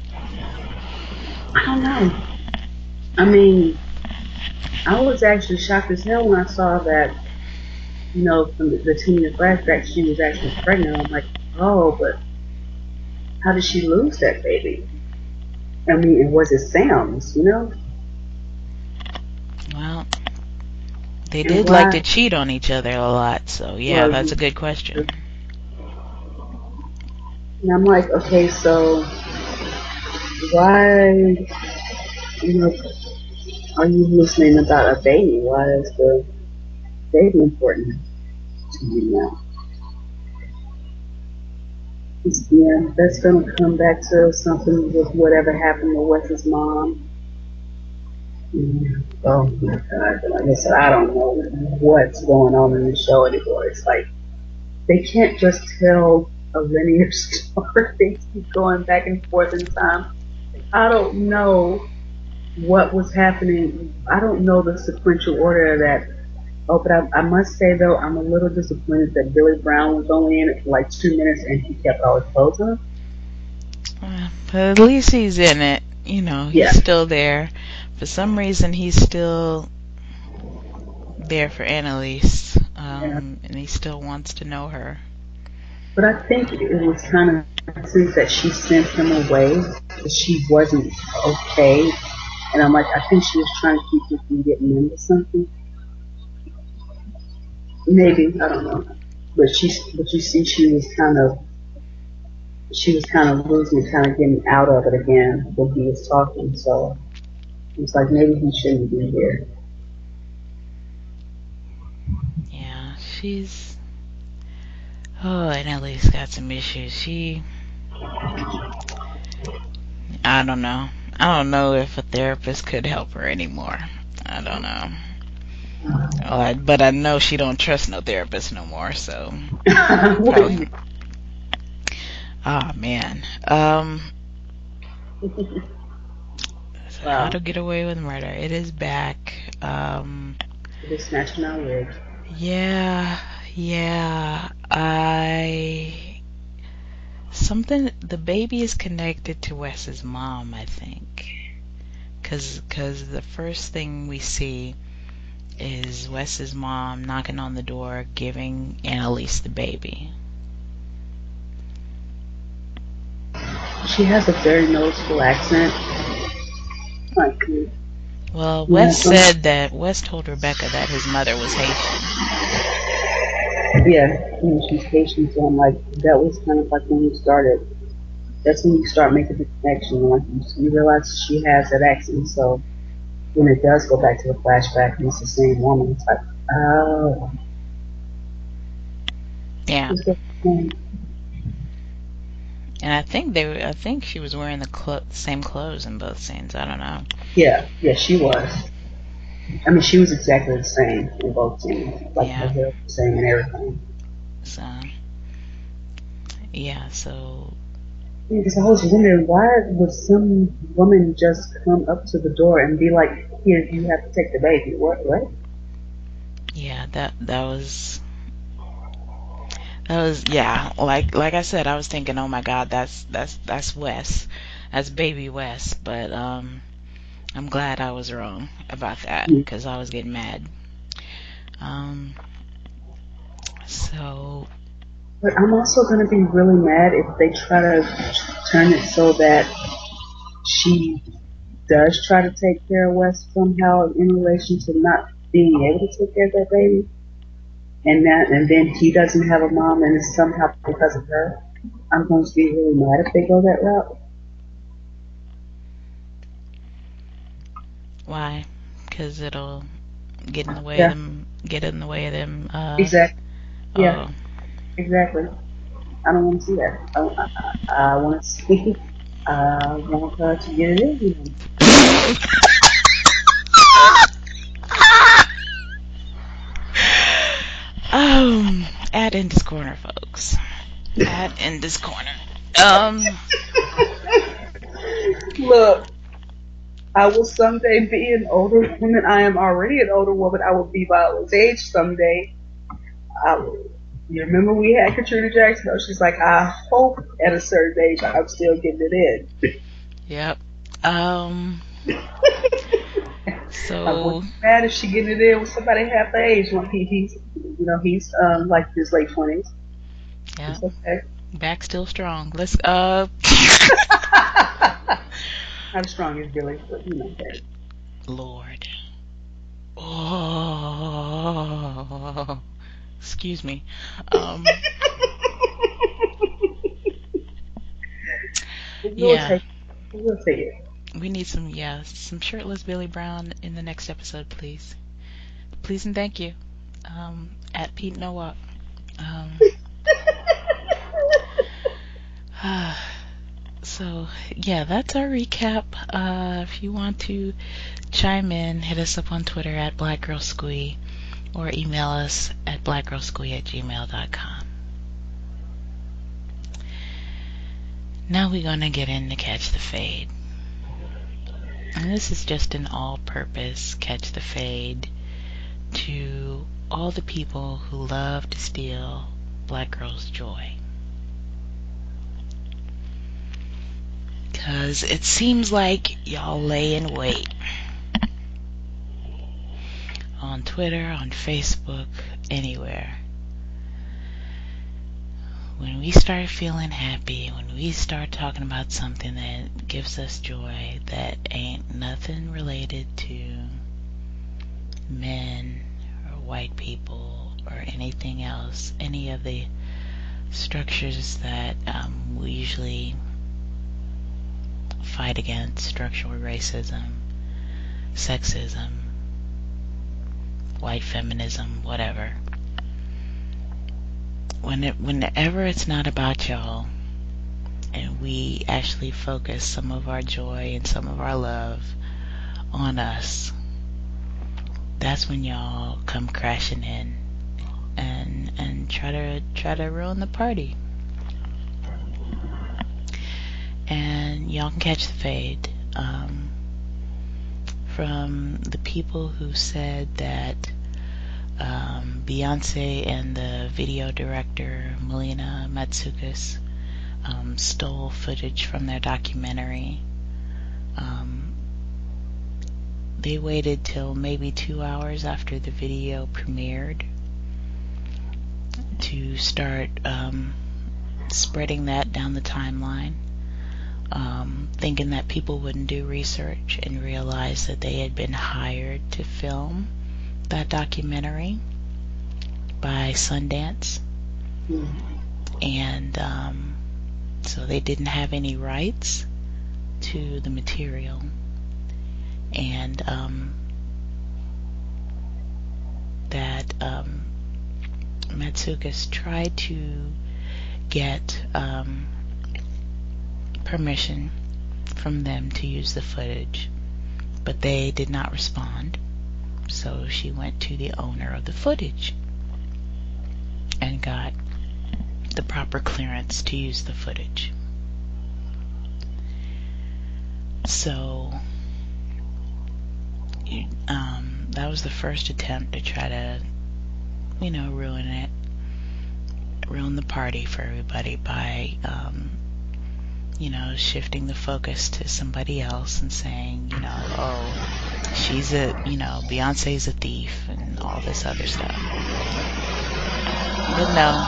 I don't know. I mean, I was actually shocked as hell when I saw that, you know, from the, the ten-year flashback, she was actually pregnant. I'm like, oh, but how did she lose that baby? I mean, and was it Sam's, you know? Well, they And did why? like to cheat on each other a lot, so yeah, Well, that's a good question. And I'm like, okay, so why, you know, are you listening about a baby? Why is the baby important to you now? It's, yeah, that's going to come back to something with whatever happened to Wes's mom. Yeah. Oh my God! Like I said, I don't know what's going on in the show anymore. It's like they can't just tell a linear story. They keep going back and forth in time. I don't know what was happening. I don't know the sequential order of that. Oh, but I, I must say though, I'm a little disappointed that Billy Brown was only in it for like two minutes and he kept all his clothes on. Uh, but at least he's in it. You know, he's Yeah. still there. For some reason, he's still there for Annalise, um, Yeah. and he still wants to know her. But I think it was kind of since that she sent him away, that she wasn't okay. And I'm like, I think she was trying to keep him from getting into something. Maybe, I don't know. But she, but you see, she was kind of, she was kind of losing, kind of getting out of it again when he was talking. So it's like maybe he shouldn't be here. Yeah, she's. Oh, Annalise got some issues. She. I don't know. I don't know if a therapist could help her anymore. I don't know. Oh, I, but I know she don't trust no therapist no more. So probably. Oh man. Um. So Wow. How to Get Away with Murder. It is back. Um. They're snatching our wigs. Yeah. Yeah. I. Something. The baby is connected to Wes's mom, I think. Cause, cause the first thing we see is Wes's mom knocking on the door, giving Annalise the baby. She has a very noticeable accent. Like, Well, yeah, Wes some- said that Wes told Rebecca that his mother was Haitian. yeah, you know, she's Haitian, so I'm like, that was kind of like when you started. That's when you start making the connection. Like you, you realize she has that accent, so when it does go back to the flashback and it's the same woman, it's like, oh. Yeah. It's the same. And I think they, were, I think she was wearing the clo- same clothes in both scenes. I don't know. Yeah, yeah, she was. I mean, she was exactly the same in both scenes. Like Yeah. her hair was the same and everything. So, yeah. So, Yeah, because I was wondering why would some woman just come up to the door and be like, "Here, you have to take the baby." What? What? yeah. That that was. That was yeah, like like I said, I was thinking, oh my God, that's that's that's Wes, as Baby West, but um, I'm glad I was wrong about that Mm. because I was getting mad. Um, so But I'm also going to be really mad if they try to turn it so that she does try to take care of Wes somehow in relation to not being able to take care of that baby, and that, and then he doesn't have a mom, and it's somehow because of her. I'm going to be really mad if they go that route. why? Because it'll get in the way of Yeah, them. Get in the way of them. Uh, exactly. Yeah, oh. exactly. I don't want to see that. I, I, I I want to see. I want her to get it in. um, at Indus Corner, folks. At Indus Corner. Um. Look, I will someday be an older woman. I am already an older woman. I will be Violet's age someday. I will. You remember we had Katrina Jackson? Oh, she's like, I hope at a certain age I'm still getting it in. Yep. Um. I wouldn't So be mad if she getting it in with somebody half the age when he, he's, you know, he's um like his late twenties. yeah, It's okay. back still strong. Let's uh. Not as strong as Billy, but you know that. Lord. Oh. Excuse me. Um. We'll Yeah. take it. We'll take it. We need some. Yeah. Some shirtless Billy Brown in the next episode, please. Please and thank you. Um. At Pete Nowak. Um. So, yeah, that's our recap. Uh, if you want to chime in, hit us up on Twitter at blackgirlsquee or email us at blackgirlsquee at gmail dot com. Now we're going to get into Catch the Fade. And this is just an all-purpose Catch the Fade to all the people who love to steal black girls' joy. Because it seems like y'all lay in wait on Twitter, on Facebook, anywhere. When we start feeling happy, when we start talking about something that gives us joy that ain't nothing related to men or white people or anything else, any of the structures that um, we usually fight against, structural racism, sexism, white feminism, whatever. When it, whenever it's not about y'all, and we actually focus some of our joy and some of our love on us, that's when y'all come crashing in and and try to try to ruin the party. And y'all can catch the fade um, from the people who said that um, Beyonce and the video director Melina Matsoukas um, stole footage from their documentary. Um, they waited till maybe two hours after the video premiered to start um, spreading that down the timeline, um, thinking that people wouldn't do research and realize that they had been hired to film that documentary by Sundance. Mm. And um, so they didn't have any rights to the material. And um, that um, Matsoukas tried to get um, permission from them to use the footage, but they did not respond. So she went to the owner of the footage and got the proper clearance to use the footage. So um, that was the first attempt to try to, you know, ruin it, ruin the party for everybody by um, you know, shifting the focus to somebody else and saying, you know, oh, she's a, you know, Beyonce's a thief and all this other stuff. But no,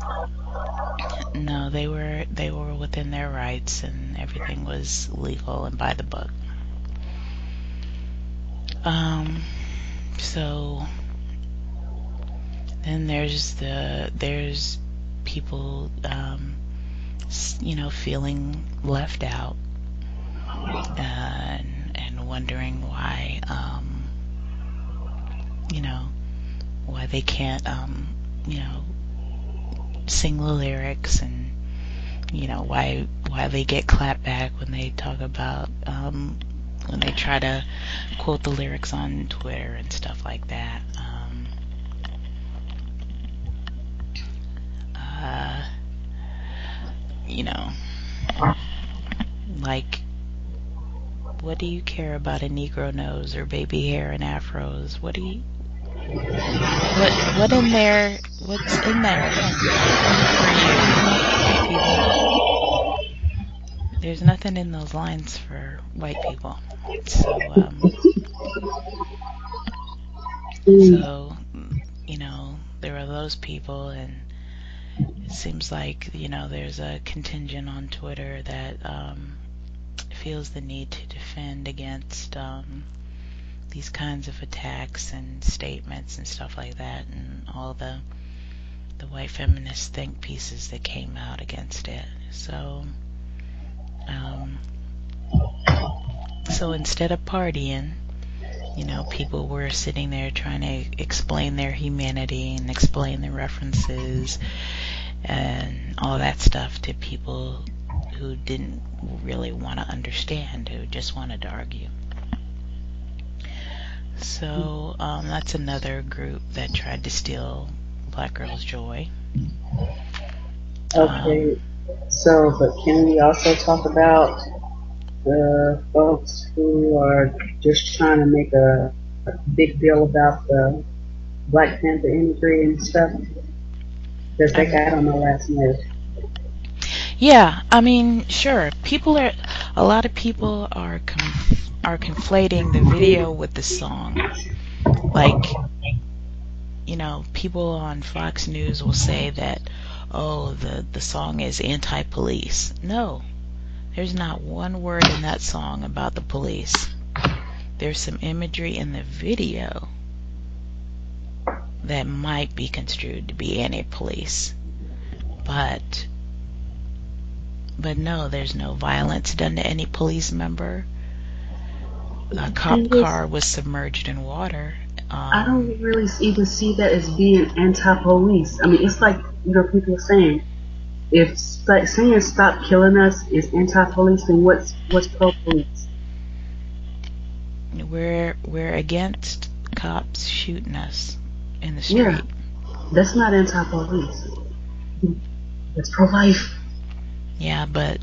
no, they were they were within their rights and everything was legal and by the book. Um, so then there's the there's people, um, you know, feeling left out, uh, and, and wondering why, um, you know, why they can't, um, you know, sing the lyrics, and you know why why they get clapped back when they talk about, um, when they try to quote the lyrics on Twitter and stuff like that. Um, uh, you know, like, what do you care about a Negro nose or baby hair and afros? What do you what what in there? What's in there for you, white people? There's nothing in those lines for white people. So, um, so you know, there are those people, and it seems like, you know, there's a contingent on Twitter that um, feels the need to defend against um, these kinds of attacks and statements and stuff like that, and all the the white feminist think pieces that came out against it. So, um, so instead of partying, you know, people were sitting there trying to explain their humanity and explain their references and all that stuff to people who didn't really want to understand, who just wanted to argue. So um, that's another group that tried to steal Black girls' joy. Okay, um, so, but can we also talk about the folks who are just trying to make a, a big deal about the Black Panther imagery and stuff? Because they got on my last nerve. Yeah, I mean, sure. People are, a lot of people are conf- are conflating the video with the song. Like, you know, people on Fox News will say that, oh, the, the song is anti-police. No, there's not one word in that song about the police. There's some imagery in the video that might be construed to be anti-police. But, but no, there's no violence done to any police member. A cop car was submerged in water. Um, I don't really even see that as being anti-police. I mean, it's like, you know, people are saying, if like, saying "stop killing us" is anti-police, then what's what's pro-police? We're we're against cops shooting us in the street. Yeah, that's not anti-police. That's pro-life. Yeah, but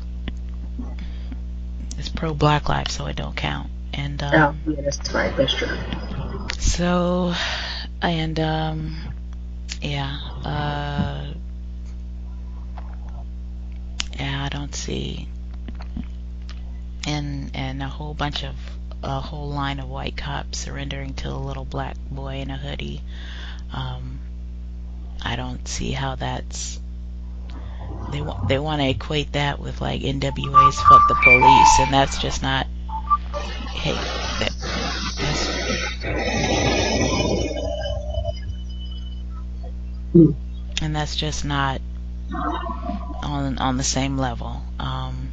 it's pro-Black life, so it don't count. And um, oh, yeah, that's right. That's true. So, and um, yeah, uh, yeah, I don't see, and and a whole bunch of a whole line of white cops surrendering to a little black boy in a hoodie. Um, I don't see how that's. They want they want to equate that with like N W A's "Fuck the Police," and that's just not. Hey, that, that's. And that's just not on on the same level. Um,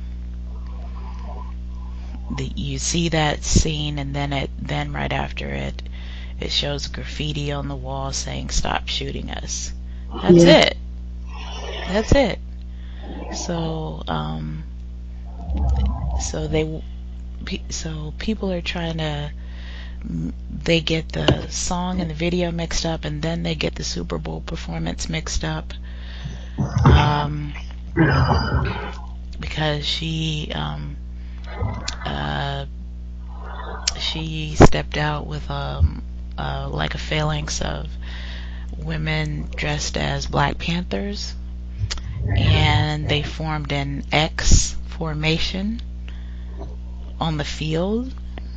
the, you see that scene, and then it then right after it, it shows graffiti on the wall saying "Stop shooting us." That's yeah. it. That's it. So, um, so they, so people are trying to. They get the song and the video mixed up, and then they get the Super Bowl performance mixed up, um, because she um, uh, she stepped out with um, uh, like a phalanx of women dressed as Black Panthers, and they formed an X formation on the field,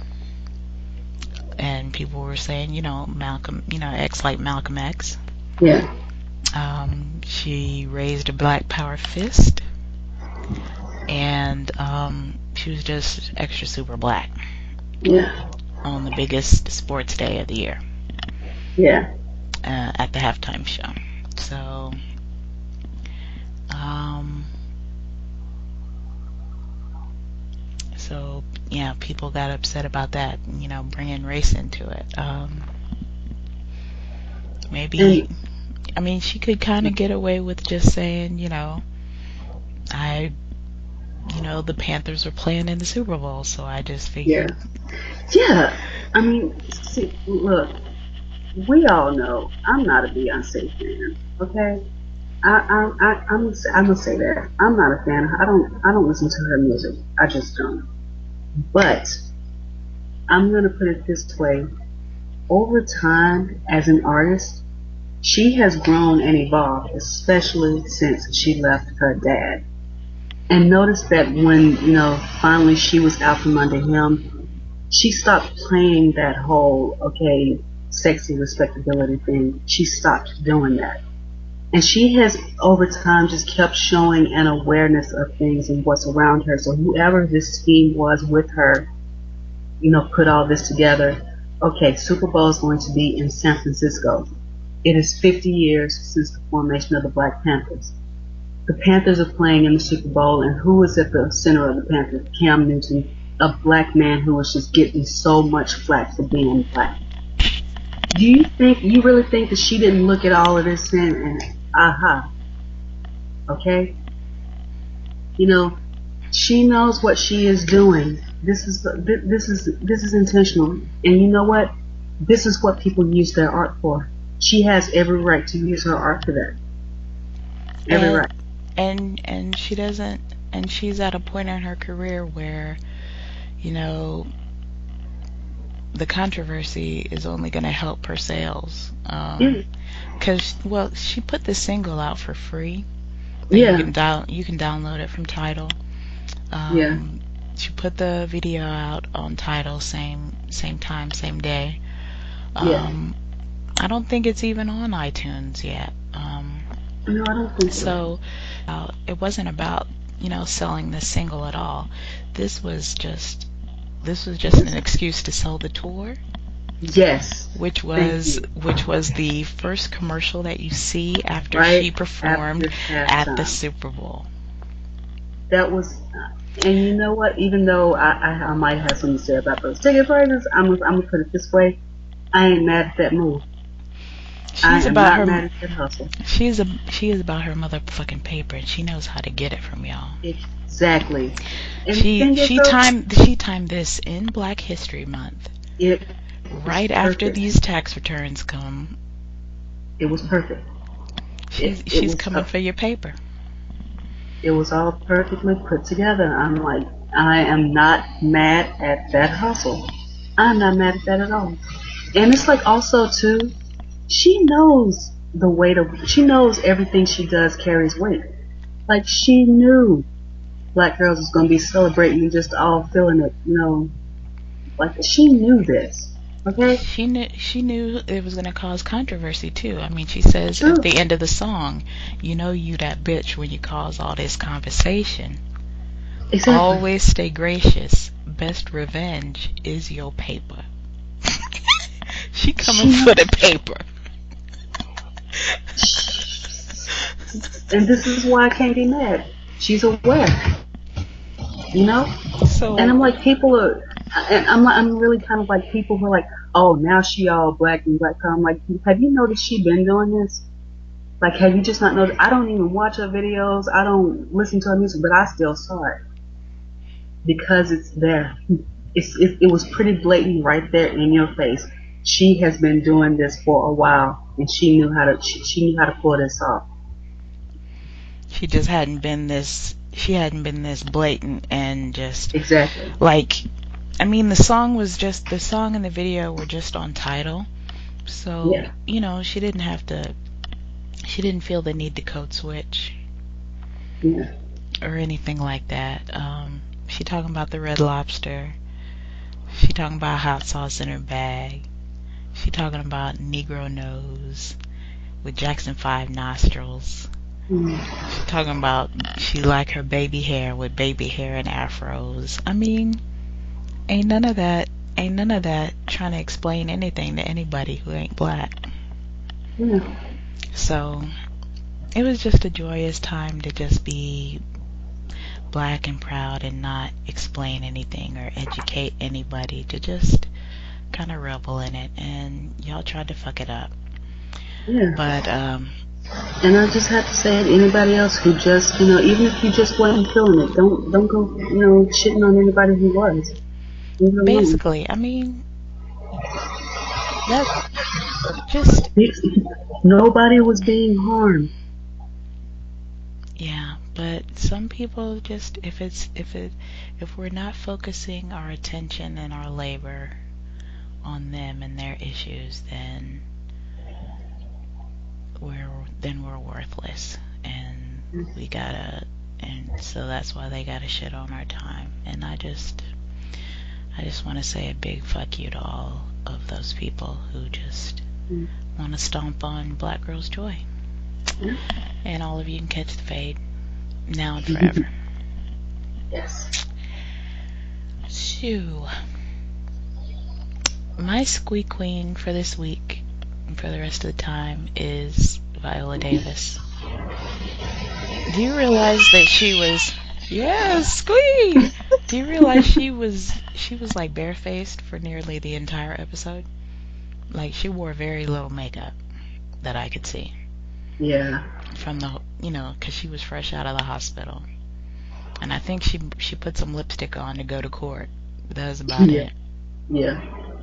and people were saying, you know, Malcolm, you know, X like Malcolm X. Yeah. Um, she raised a Black Power fist, and um, she was just extra super black. Yeah. On the biggest sports day of the year. Yeah. Uh, at the halftime show. So, um, so yeah, people got upset about that. You know, bringing race into it. Um, maybe, I mean, she could kind of get away with just saying, you know, I, you know, the Panthers were playing in the Super Bowl, so I just figured. Yeah. Yeah. I mean, see, look, we all know I'm not a Beyonce fan. Okay. I, I, I, I'm, gonna say, I'm gonna say that I'm not a fan. I don't, I don't listen to her music. I just don't. But I'm gonna put it this way: over time, as an artist, she has grown and evolved, especially since she left her dad. And notice that when you know finally she was out from under him, she stopped playing that whole okay, sexy respectability thing. She stopped doing that. And she has, over time, just kept showing an awareness of things and what's around her. So whoever this team was with her, you know, put all this together. Okay, Super Bowl is going to be in San Francisco. It is fifty years since the formation of the Black Panthers. The Panthers are playing in the Super Bowl, and who is at the center of the Panthers? Cam Newton, a black man who was just getting so much flack for being black. Do you think, you really think that she didn't look at all of this and, and aha, okay? You know, she knows what she is doing. This is this is this is intentional, and you know what? This is what people use their art for. She has every right to use her art for that. Every and, right. And and she doesn't. And she's at a point in her career where, you know, the controversy is only going to help her sales. Um, Yeah. Cause well, she put the single out for free. That Yeah. You can down you can download it from Tidal. Um, Yeah. She put the video out on Tidal same same time same day. Yeah. Um, I don't think it's even on iTunes yet. Um, No, I don't think so. so uh, it wasn't about you know selling the single at all. This was just this was just an excuse to sell the tour. Yes. Which was which was the first commercial that you see after Right she performed after at the halftime. Super Bowl. That was, and you know what? Even though I, I, I might have something to say about those ticket prices, I'm I'm gonna put it this way: I ain't mad at that move. I She's am about not her. mad at that hustle. She's a she is about her motherfucking paper, and she knows how to get it from y'all. Exactly. And She the thing is, she though, timed she timed this in Black History Month, it right was after perfect. these tax returns come. It was perfect. She's It, it she's was coming per- for your paper. It was all perfectly put together. I'm like, I am not mad at that hustle. I'm not mad at that at all. And it's like also too, she knows the weight of, she knows everything she does carries weight. Like she knew Black girls was gonna be celebrating and just all feeling it, you know. Like she knew this. Okay? She knew she knew it was gonna cause controversy too. I mean, she says True. at the end of the song, "You know you that bitch when you cause all this conversation. Exactly. Always stay gracious. Best revenge is your paper." She coming She- for the paper. And this is why I can't be mad. She's aware. You know? So And I'm like, people are, and I'm I'm really kind of like people who are like, oh, now she all black and black. I'm like, have you noticed she been doing this? Like, have you just not noticed? I don't even watch her videos. I don't listen to her music, but I still saw it because it's there. It's it, it was pretty blatant right there in your face. She has been doing this for a while, and she knew how to she, she knew how to pull this off. she just hadn't been this she hadn't been this blatant and just Exactly. like, I mean, the song was just the song and the video were just on Tidal, so Yeah. you know she didn't have to she didn't feel the need to code switch. Yeah. or anything like that. Um, she talking about the Red Lobster. She talking about hot sauce in her bag. She talking about Negro nose with Jackson five nostrils. Mm. She talking about she like her baby hair with baby hair and afros. I mean, ain't none of that. Ain't none of that trying to explain anything to anybody who ain't black. Yeah. So it was just a joyous time to just be black and proud and not explain anything or educate anybody, to just kind of revel in it. And y'all tried to fuck it up. Yeah. But um And I just have to say it, anybody else who just, you know, even if you just wasn't feeling it, don't don't go, you know, shitting on anybody who was. Leave it alone. basically, I mean, that just Nobody was being harmed. yeah, but some people just, if it's if it if we're not focusing our attention and our labor on them and their issues, then we're then we're worthless, and we gotta, and so that's why they gotta shit on our time. And I just I just want to say a big fuck you to all of those people who just Mm. want to stomp on Black Girls Joy. Mm. And all of you can catch the fade now and forever. Yes. So, my squeak queen for this week and for the rest of the time is Viola Davis. Do you realize that she was, yes, squeak! Do you realize she was she was like barefaced for nearly the entire episode? Like, she wore very little makeup that I could see. Yeah. From the, you know, because she was fresh out of the hospital. And I think she she put some lipstick on to go to court. But that was about Yeah. it. Yeah.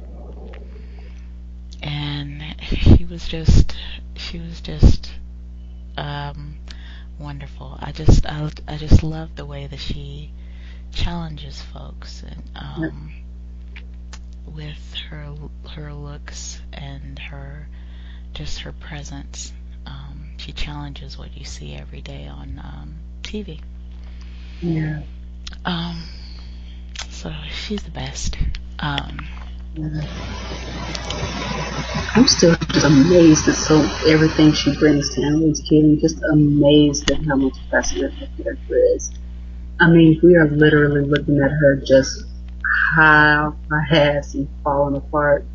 And she was just, she was just um, wonderful. I just, I, I just love the way that she challenges folks, and um, with her her looks and her just her presence. Um, she challenges what you see every day on um, T V. Yeah. Um, so she's the best. Um, Yeah. I'm still just amazed at so everything she brings to Annalise Keating. Just amazed at how much fascinating her character is. I mean, we are literally looking at her just half her ass and falling apart,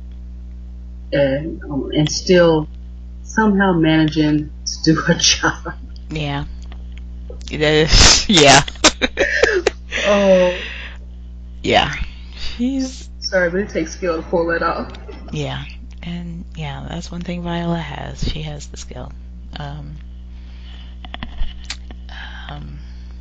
and um, and still somehow managing to do her job. yeah. It is, yeah. Oh. Yeah. She's, Sorry, but it takes skill to pull that off. yeah. And yeah, that's one thing Viola has. She has the skill. Um, um,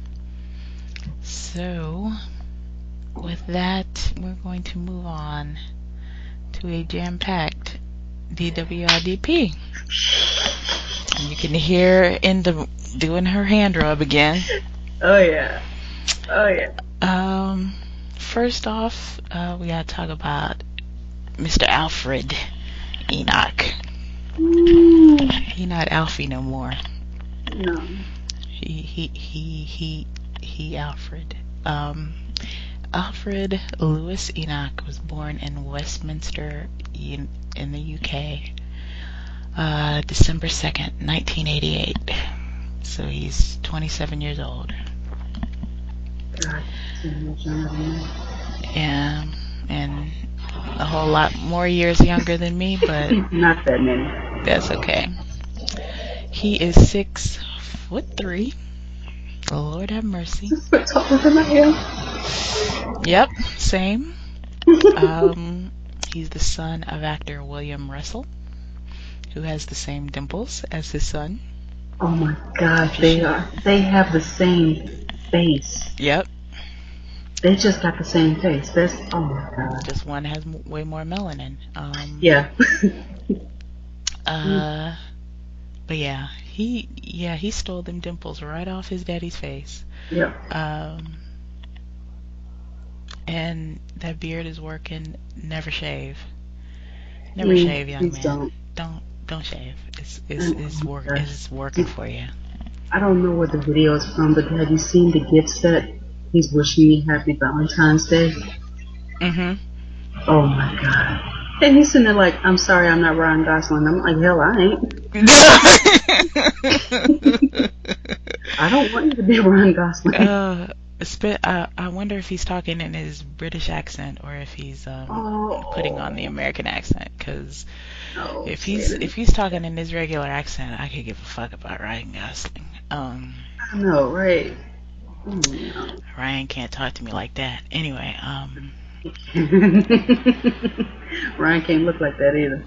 so, with that, we're going to move on to a jam-packed D W I D P. And you can hear Inda doing her hand rub again. Oh yeah. Oh yeah. Um, first off, uh, we gotta talk about Mister Alfred Enoch. Ooh. He not Alfie no more. No. He he he he he Alfred. Um, Alfred Lewis Enoch was born in Westminster, in, in the U K, uh, December second, nineteen eighty-eight. So he's twenty-seven years old. God, so much younger than me. Yeah, and a whole lot more years younger than me, but Not that many. that's okay. He is six foot three. Lord have mercy. Six foot taller than I am. Yep, same. Um, he's the son of actor William Russell, who has the same dimples as his son. Oh my God, they are. They have the same face. Yep. They just got the same face. That's, oh my God. Just one has m- way more melanin. Um, Yeah. uh, but yeah, he yeah he stole them dimples right off his daddy's face. Yep. Um, and that beard is working. Never shave. Never Mm, shave, young please man. don't. Don't don't shave. It's it's Oh it's my work gosh. it's working for you. I don't know where the video is from, but have you seen the gift set? He's wishing me happy Valentine's Day. Mhm. Oh my god. And he's sitting there like, I'm sorry, I'm not Ryan Gosling. I'm like, hell, I ain't. I don't want you to be Ryan Gosling. uh, sp- uh, I wonder if he's talking in his British accent or if he's um Oh. putting on the American accent. Because Oh, if he's Satan. if he's talking in his regular accent, I could give a fuck about Ryan Gosling. Um, I know, right? Oh, no. Ryan can't talk to me like that. Anyway, um. Ryan can't look like that either.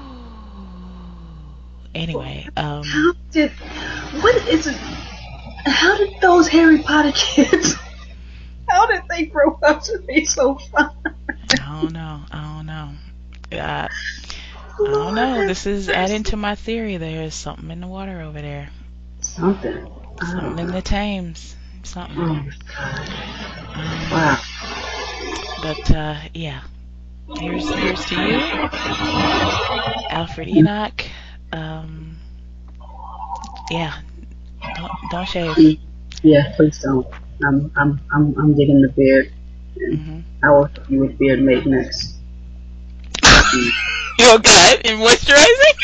Anyway, um. How did what is it? How did those Harry Potter kids? How did they grow up to be so fun? I don't know. I don't know. Uh, I don't know. This is adding to my theory. There's something in the water over there. Something. Something in the Thames. Something. Oh my god. Um, wow. But uh, yeah. Here's here's to you, Alfred Enoch. Um, yeah. Don't don't shave. Yeah, please don't. I'm I'm I'm I'm digging the beard. Mm-hmm. I will help you with beard maintenance. You okay? And moisturizing?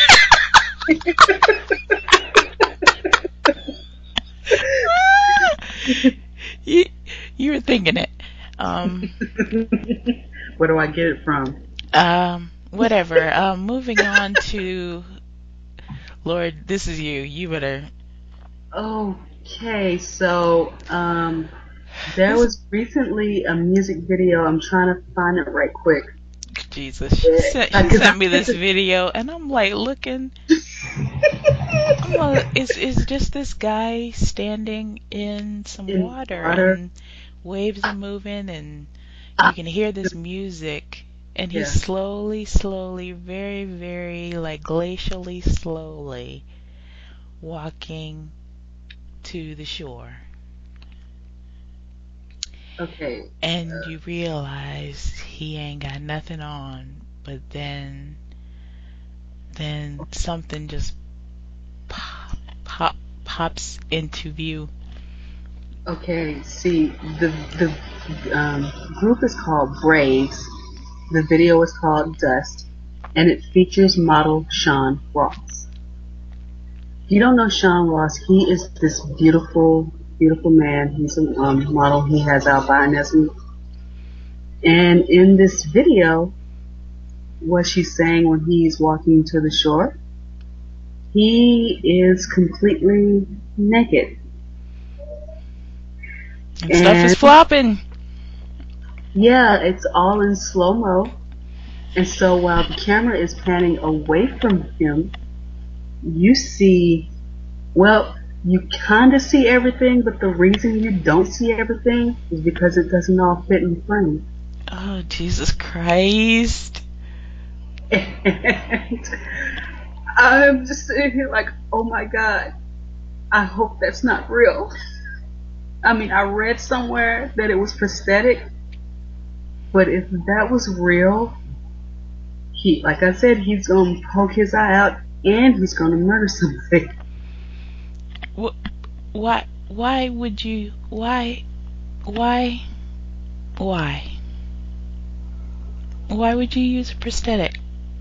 you you were thinking it. Um, Where do I get it from? Um, whatever. Um, moving on to Lord, this is you. You better. Okay, so um, there was recently a music video. I'm trying to find it right quick. Jesus, she sent, she sent me this video, and I'm like looking. I'm like, is is just this guy standing in some in water, water, and waves are moving, and you can hear this music, and he's yeah. slowly, slowly, very, very like glacially slowly walking to the shore. Okay. And uh, you realize he ain't got nothing on, but then then something just pop, pop pops into view. Okay, see, the the um, group is called Braves. The video is called Dust, and it features model Sean Ross. If you don't know Sean Ross, he is this beautiful, beautiful man. He's a um, model. He has albinism. And in this video, what she's saying when he's walking to the shore, he is completely naked. And, and stuff is flopping. Yeah, it's all in slow-mo. And so while the camera is panning away from him, you see, well, you kind of see everything, but the reason you don't see everything is because it doesn't all fit in frame. Oh, Jesus Christ. And I'm just sitting here like, oh my God, I hope that's not real. I mean, I read somewhere that it was prosthetic, but if that was real, he, like I said, he's going to poke his eye out and he's going to murder somebody. Why, why would you, why, why, why? Why would you use a prosthetic?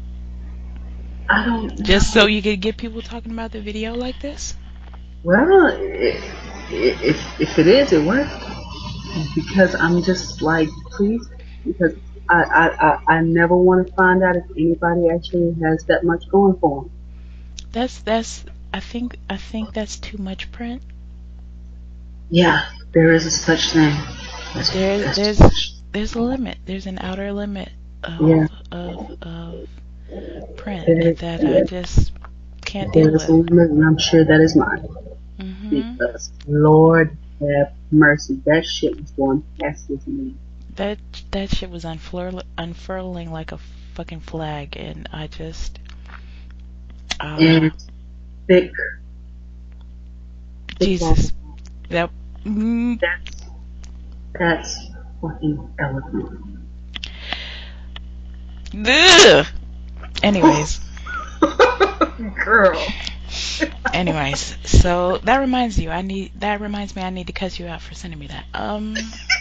I don't know. Just so you could get people talking about the video like this? Well, if, if, if it is, it works. Because I'm just like, please, because I, I, I, I never want to find out if anybody actually has that much going for them. That's, that's, I think, I think that's too much print. Yeah, there is a such thing. That's, there, that's there's, there's a limit. There's an outer limit of, yeah. of, of print there, that there, I just can't there deal is with. a limit, and I'm sure that is mine. Mm-hmm. Because Lord have mercy, that shit was going past his knee. That that shit was unfurl- unfurling like a fucking flag, and I just. Uh, and thick. thick Jesus. That. Mm, that's that's fucking eloquent. Ugh. Anyways. Girl. Anyways, so that reminds you, I need that reminds me I need to cuss you out for sending me that. Um,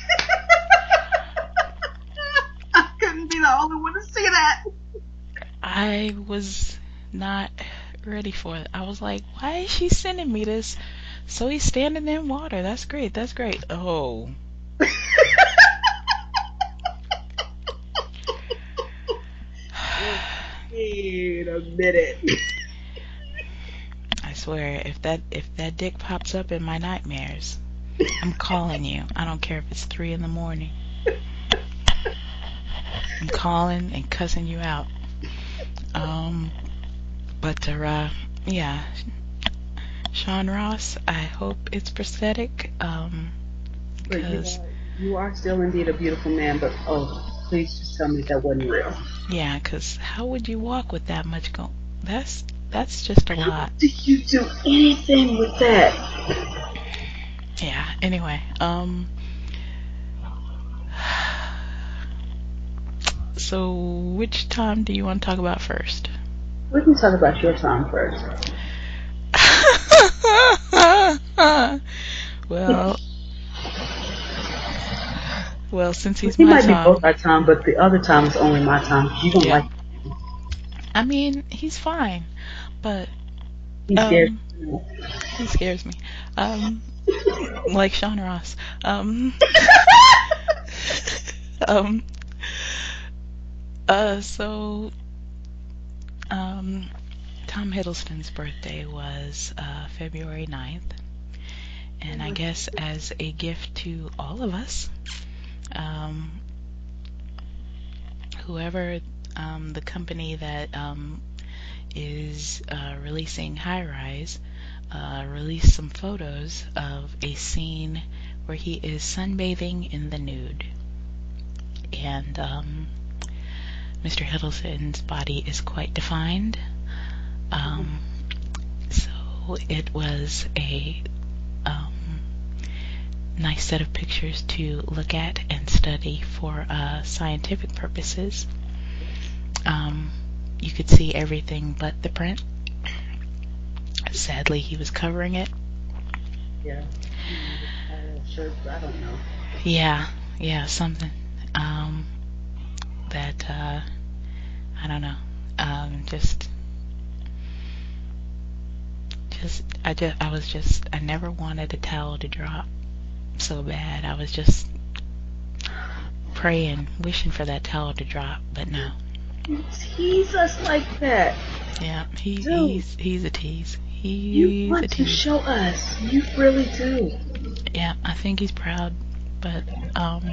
I couldn't be the only one to see that. I was not ready for it. I was like, why is she sending me this? So he's standing in water. That's great. That's great. Oh. Wait a minute. I swear, if that if that dick pops up in my nightmares, I'm calling you. I don't care if it's three in the morning. I'm calling and cussing you out. Um, but uh, yeah, Sean Ross. I hope it's prosthetic. Um, But you because are, you are still indeed a beautiful man, but oh, please just tell me that wasn't real. yeah, because how would you walk with that much go? That's that's just a How lot. did you do anything with that? Yeah. Anyway, um. So, which time do you want to talk about first? We can talk about your time first. well, well, since he's He my might be both Tom, our time, but the other time is only my time. You don't yeah. like I mean, he's fine, but he scares um, me. he scares me. Um, like Sean Ross. Um, um, uh, so, um, Tom Hiddleston's birthday was uh, February ninth. And I guess as a gift to all of us, um, whoever um, the company that um, is uh, releasing High Rise uh, released some photos of a scene where he is sunbathing in the nude. And um, Mister Hiddleston's body is quite defined. Um, so it was a um, nice set of pictures to look at and study for uh, scientific purposes. Um, you could see everything but the print. Sadly, he was covering it. Yeah. Shirts, I don't know. Yeah, yeah, something. Um, that, uh, I don't know. Um, just, just, I just, I was just, I never wanted a towel to drop so bad. I was just praying, wishing for that towel to drop, but no. You tease us like that. Yeah, he, Dude, he's he's a tease. you He's a want to tease. show us. You really do. Yeah, I think he's proud, but um,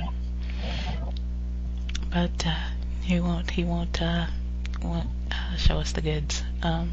but uh, he won't he won't uh won't uh, show us the goods. Um,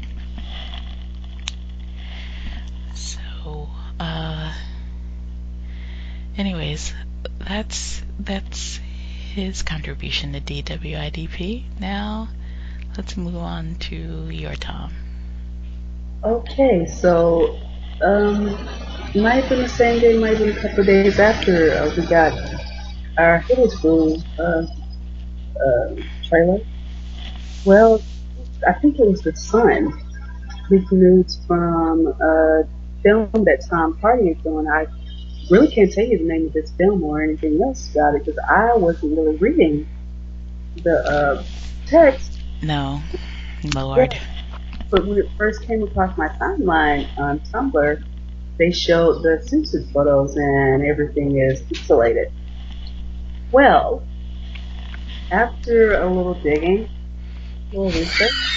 so uh, anyways, that's that's his contribution to D W I D P. Now, let's move on to your Tom. Okay, so um, might have been the same day, might have been a couple of days after uh, we got our Hiddleston uh, uh, trailer. Well, I think it was The Sun. Leaked news from a film that Tom Hardy is doing. I really can't tell you the name of this film or anything else about it because I wasn't really reading the uh, text. No, Lord. Yeah. But when it first came across my timeline on Tumblr, they showed the censored photos and everything is pixelated. Well, after a little digging, a little research,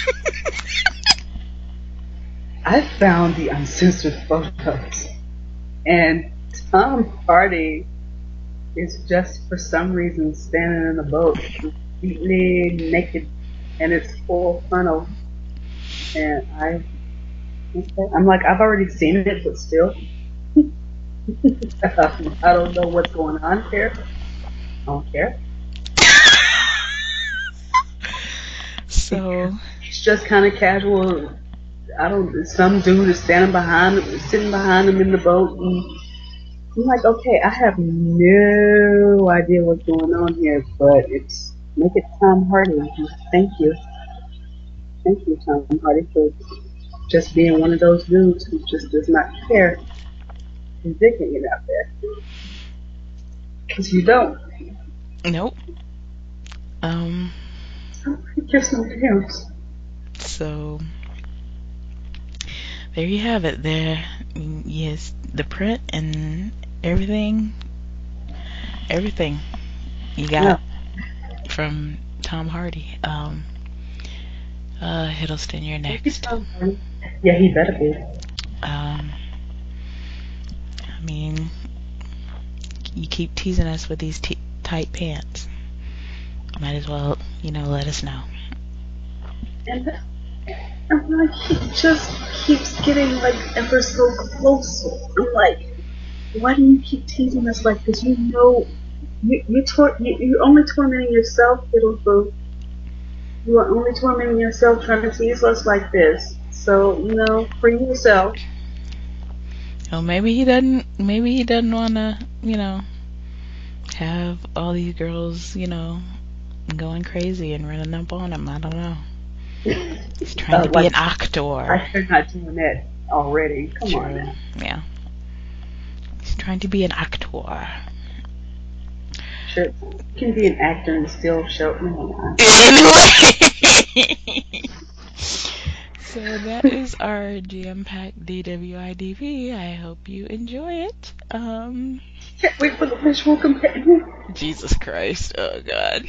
I found the uncensored photos. And Tom Hardy is just for some reason standing in a boat, completely naked, and it's full frontal. And I, okay, I'm like, I've already seen it, but still, I don't know what's going on here. I don't care. So It's just kind of casual. I don't. Some dude is standing behind, him, sitting behind him in the boat, and I'm like, okay, I have no idea what's going on here, but it's make it Tom Hardy. Thank you, thank you, Tom Hardy, for just being one of those dudes who just does not care his dick can get out there. Because you don't. Nope. Um. So you're something else. So there you have it. There, yes, the print and everything, everything you got No. from Tom Hardy. Um. Uh, Hiddleston, you're next. Yeah, he better be. Um. I mean, you keep teasing us with these t- tight pants. Might as well, you know, let us know. And I'm like, he just keeps getting like ever so closer. I'm like, why do you keep teasing us like this? You know, you you tor- you you're only tormenting yourself, Hiddleston. You are only tormenting yourself trying to tease us like this. So you know, free yourself. Well, maybe he doesn't. Maybe he doesn't want to, you know, have all these girls, you know, going crazy and running up on him. I don't know. He's trying Uh, to be like an actor. I should not doing that already. Come on True. now. Yeah. He's trying to be an actor. Sure, you can be an actor and still show. No, Anyway. So that is our jam-packed D W I D V. I hope you enjoy it. Um, can't wait for the visual companion. Jesus Christ. Oh, God.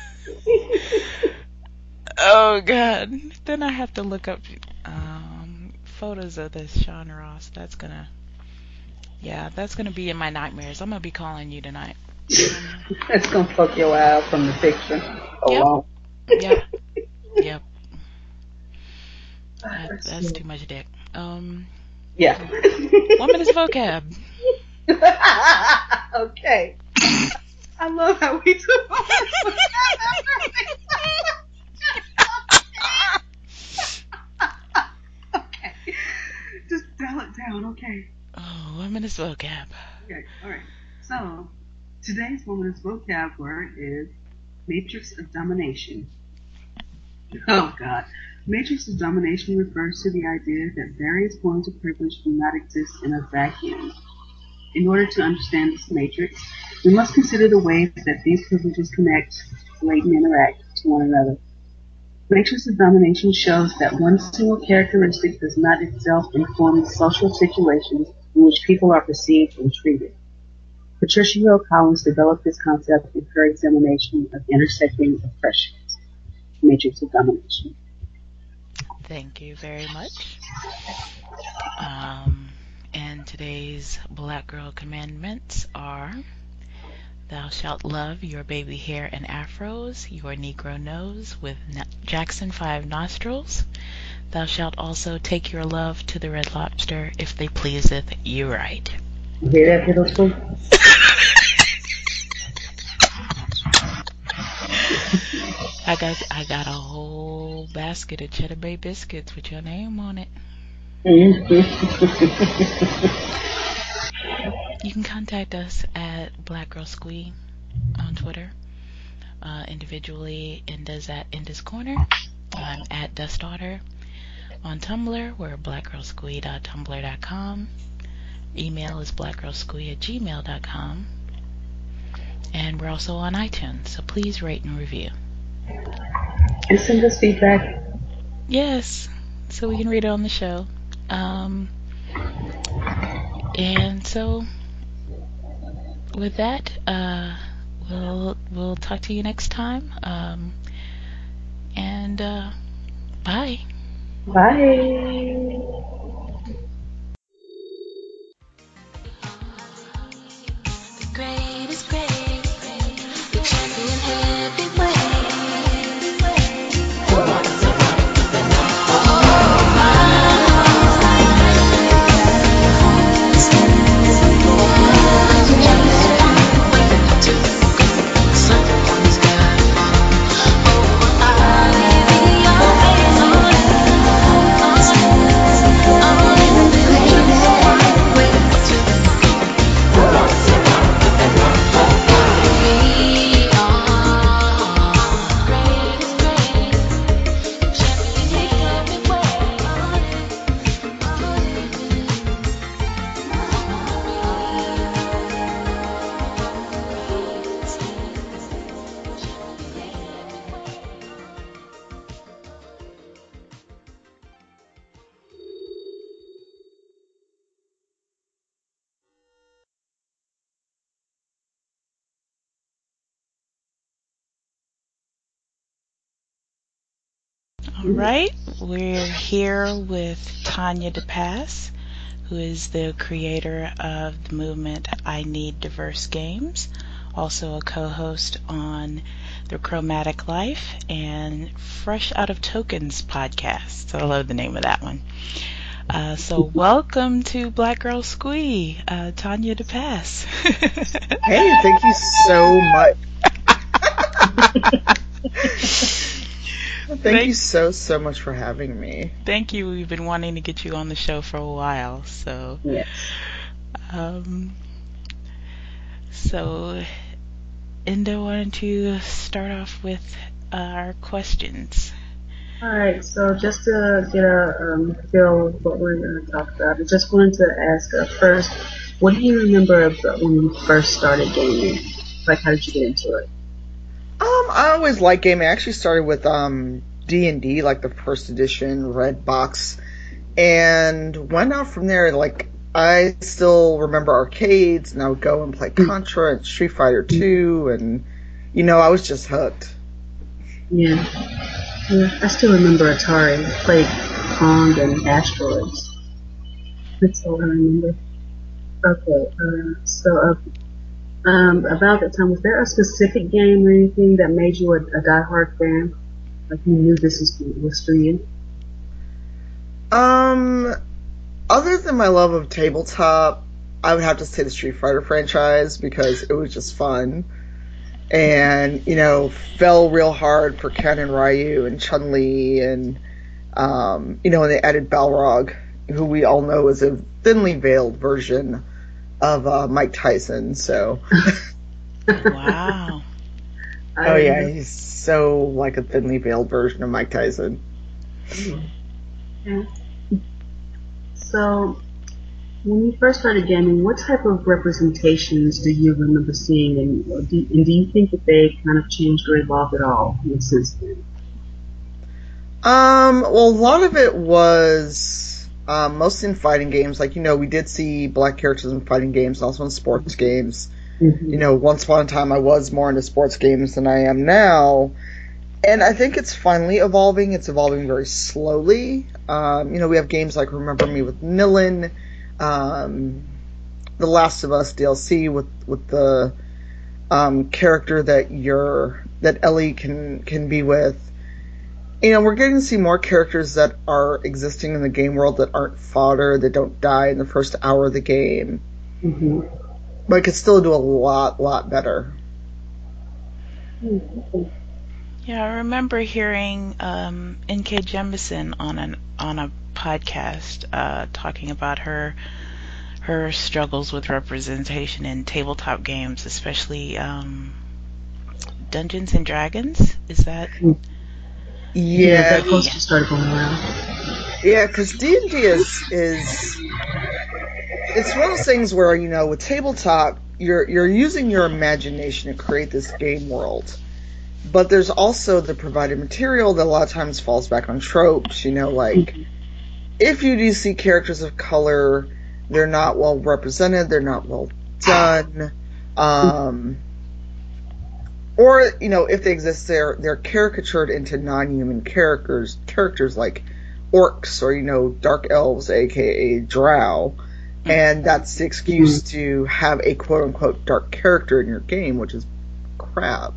Oh, God. Then I have to look up um, photos of this Sean Ross. That's gonna, yeah, that's gonna be in my nightmares. I'm gonna be calling you tonight. Um, That's gonna fuck your eye out from the picture yep, alone. yep, yep. Ah, That, let's that's see. too much dick. Um, Yeah. one minute's vocab. Okay. I love how we do Okay. Just dial it down, okay. Oh, one minute's vocab. Okay, alright. So, today's woman's vocab word is matrix of domination. Oh god. Matrix of domination refers to the idea that various forms of privilege do not exist in a vacuum. In order to understand this matrix, we must consider the ways that these privileges connect, relate, and interact to one another. Matrix of domination shows that one single characteristic does not itself inform the social situations in which people are perceived and treated. Patricia Hill Collins developed this concept in her examination of intersecting oppressions, matrix of domination. Thank you very much. Um, and today's Black Girl Commandments are: thou shalt love your baby hair and afros, your Negro nose with Jackson five nostrils. Thou shalt also take your love to the Red Lobster if they pleaseth you right. You hear that, Hiddleston? I got I got a whole basket of Cheddar Bay biscuits with your name on it. You can contact us at Black Girl Squee on Twitter. Uh, individually, Inda's at Inda's Corner. I'm at Dust Daughter. On Tumblr, we're black girl squee dot tumblr dot com. Email is black girl squee at gmail dot com. And we're also on iTunes, so please rate and review. And send us feedback. Yes, so we can read it on the show. Um, and so, with that, uh, we'll we'll talk to you next time. Um, and uh, bye. Bye. Great is great, the champion heavyweight. Someone's got right, we're here with Tanya DePass, who is the creator of the movement I Need Diverse Games, also a co-host on The Chromatic Life and Fresh Out of Tokens podcast. I love the name of that one. Uh, so welcome to Black Girl Squee, uh, Tanya DePass. Hey, thank you so much. Thank, Thank you so, so much for having me. Thank you. We've been wanting to get you on the show for a while. So, Yes. um, so, Enda, why don't you start off with uh, our questions? All right. So just to get a um, feel of what we're going to talk about, I just wanted to ask uh, first, what do you remember of uh, when you first started gaming? Like, how did you get into it? Um, I always liked gaming. I actually started with um D and D, like the first edition, red box, and went out from there. Like, I still remember arcades, and I would go and play Contra and Street Fighter two, and, you know, I was just hooked. Yeah. Yeah. I still remember Atari. I played Pong and Asteroids. That's all I remember. Okay. Uh, so, uh, Um, about that time, was there a specific game or anything that made you a, a diehard fan? Like you knew this was, was for you? Um, other than my love of tabletop, I would have to say the Street Fighter franchise because it was just fun. And, you know, fell real hard for Ken and Ryu and Chun-Li and, um, you know, and they added Balrog, who we all know is a thinly veiled version of uh, Mike Tyson, so. Wow. Oh yeah, he's so like a thinly veiled version of Mike Tyson. Yeah. So, when you first started gaming, what type of representations do you remember seeing, and do, and do you think that they kind of changed or evolved at all since then? Um, well, a lot of it was Um, mostly in fighting games. Like, you know, we did see black characters in fighting games, also in sports games. Mm-hmm. You know, once upon a time I was more into sports games than I am now. And I think it's finally evolving. It's evolving very slowly. Um, you know, we have games like Remember Me with Nilin, um, The Last of Us D L C with, with the, um, character that you're, that Ellie can, can be with. You know, we're getting to see more characters that are existing in the game world that aren't fodder, that don't die in the first hour of the game. Mm-hmm. But could still do a lot, lot better. Mm-hmm. Yeah, I remember hearing um, N K Jemisin on an on a podcast uh, talking about her her struggles with representation in tabletop games, especially um, Dungeons and Dragons. Is that? Mm-hmm. Yeah, yeah, that poster started going around. Yeah, because D and D is is it's one of those things where, you know, with tabletop, you're you're using your imagination to create this game world, but there's also the provided material that a lot of times falls back on tropes. You know, like mm-hmm. if you do see characters of color, they're not well represented, they're not well done. Um, Or, you know, if they exist, they're they're caricatured into non-human characters, characters like orcs or, you know, dark elves, aka drow, and that's the excuse mm-hmm. to have a quote-unquote dark character in your game, which is crap.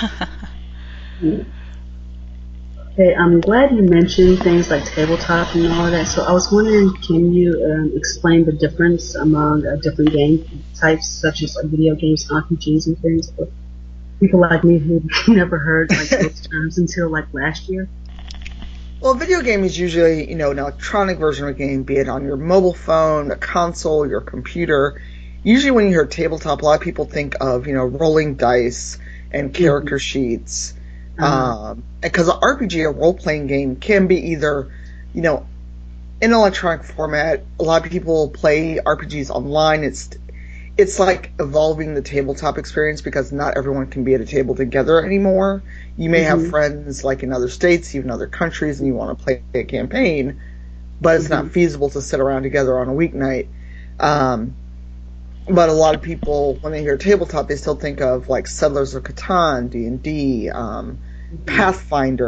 Okay, I'm glad you mentioned things like tabletop and all that, so I was wondering, can you um, explain the difference among uh, different game types, such as like video games, R P Gs, and things? But people like me who never heard like those terms until like last year. Well, a video game is usually, you know, an electronic version of a game, be it on your mobile phone, a console, your computer. Usually when you hear tabletop, a lot of people think of, you know, rolling dice and character mm-hmm. sheets. Mm-hmm. Um, because an R P G, a role-playing game, can be either, you know, in electronic format. A lot of people play R P Gs online. It's It's like evolving the tabletop experience because not everyone can be at a table together anymore. You may mm-hmm. have friends like in other states, even other countries, and you want to play a campaign, but it's mm-hmm. not feasible to sit around together on a weeknight. Um, but a lot of people, when they hear tabletop, they still think of like Settlers of Catan, D and D, um, mm-hmm. Pathfinder,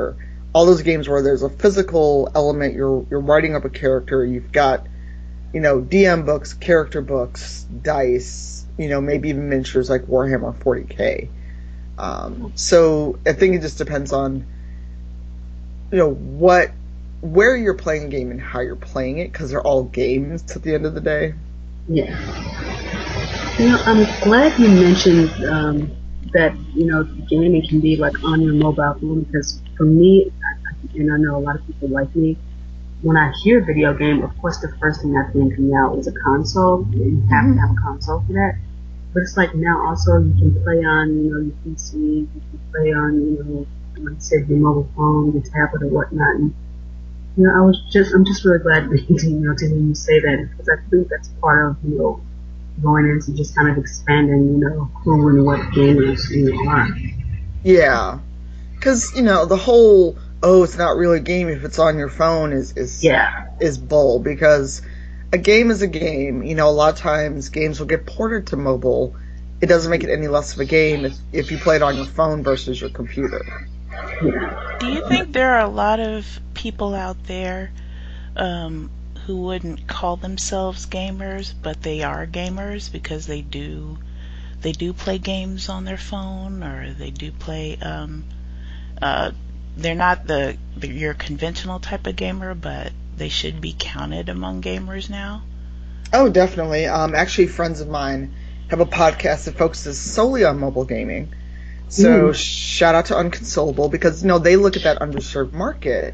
all those games where there's a physical element, you're you're writing up a character, you've got, you know, D M books, character books, dice, you know, maybe even miniatures like Warhammer forty K. Um, so I think it just depends on, you know, what, where you're playing a game and how you're playing it, because they're all games at the end of the day. Yeah. You know, I'm glad you mentioned um, that, you know, gaming can be like on your mobile phone, because for me, and I know a lot of people like me, when I hear video game, of course the first thing I think of now is a console. You have Mm-hmm. to have a console for that. But it's like now also you can play on, you know, your P C, you can play on, you know, like I said, your mobile phone, your tablet or whatnot. And, you know, I was just, I'm just really glad to, you know, to hear you say that, because I think that's part of, you know, going into just kind of expanding, you know, who and what gamers you are. Yeah. Because, you know, the whole, oh, it's not really a game if it's on your phone is, is, Yeah. is bull, because a game is a game. You know, a lot of times games will get ported to mobile. It doesn't make it any less of a game if, if you play it on your phone versus your computer. Yeah. Do you think there are a lot of people out there um, who wouldn't call themselves gamers, but they are gamers because they do they do play games on their phone, or they do play um, uh, they're not the, the your conventional type of gamer, but they should be counted among gamers now? Oh, definitely. Um, actually, friends of mine have a podcast that focuses solely on mobile gaming. So Mm. shout out to Unconsolable, because, you know, they look at that underserved market.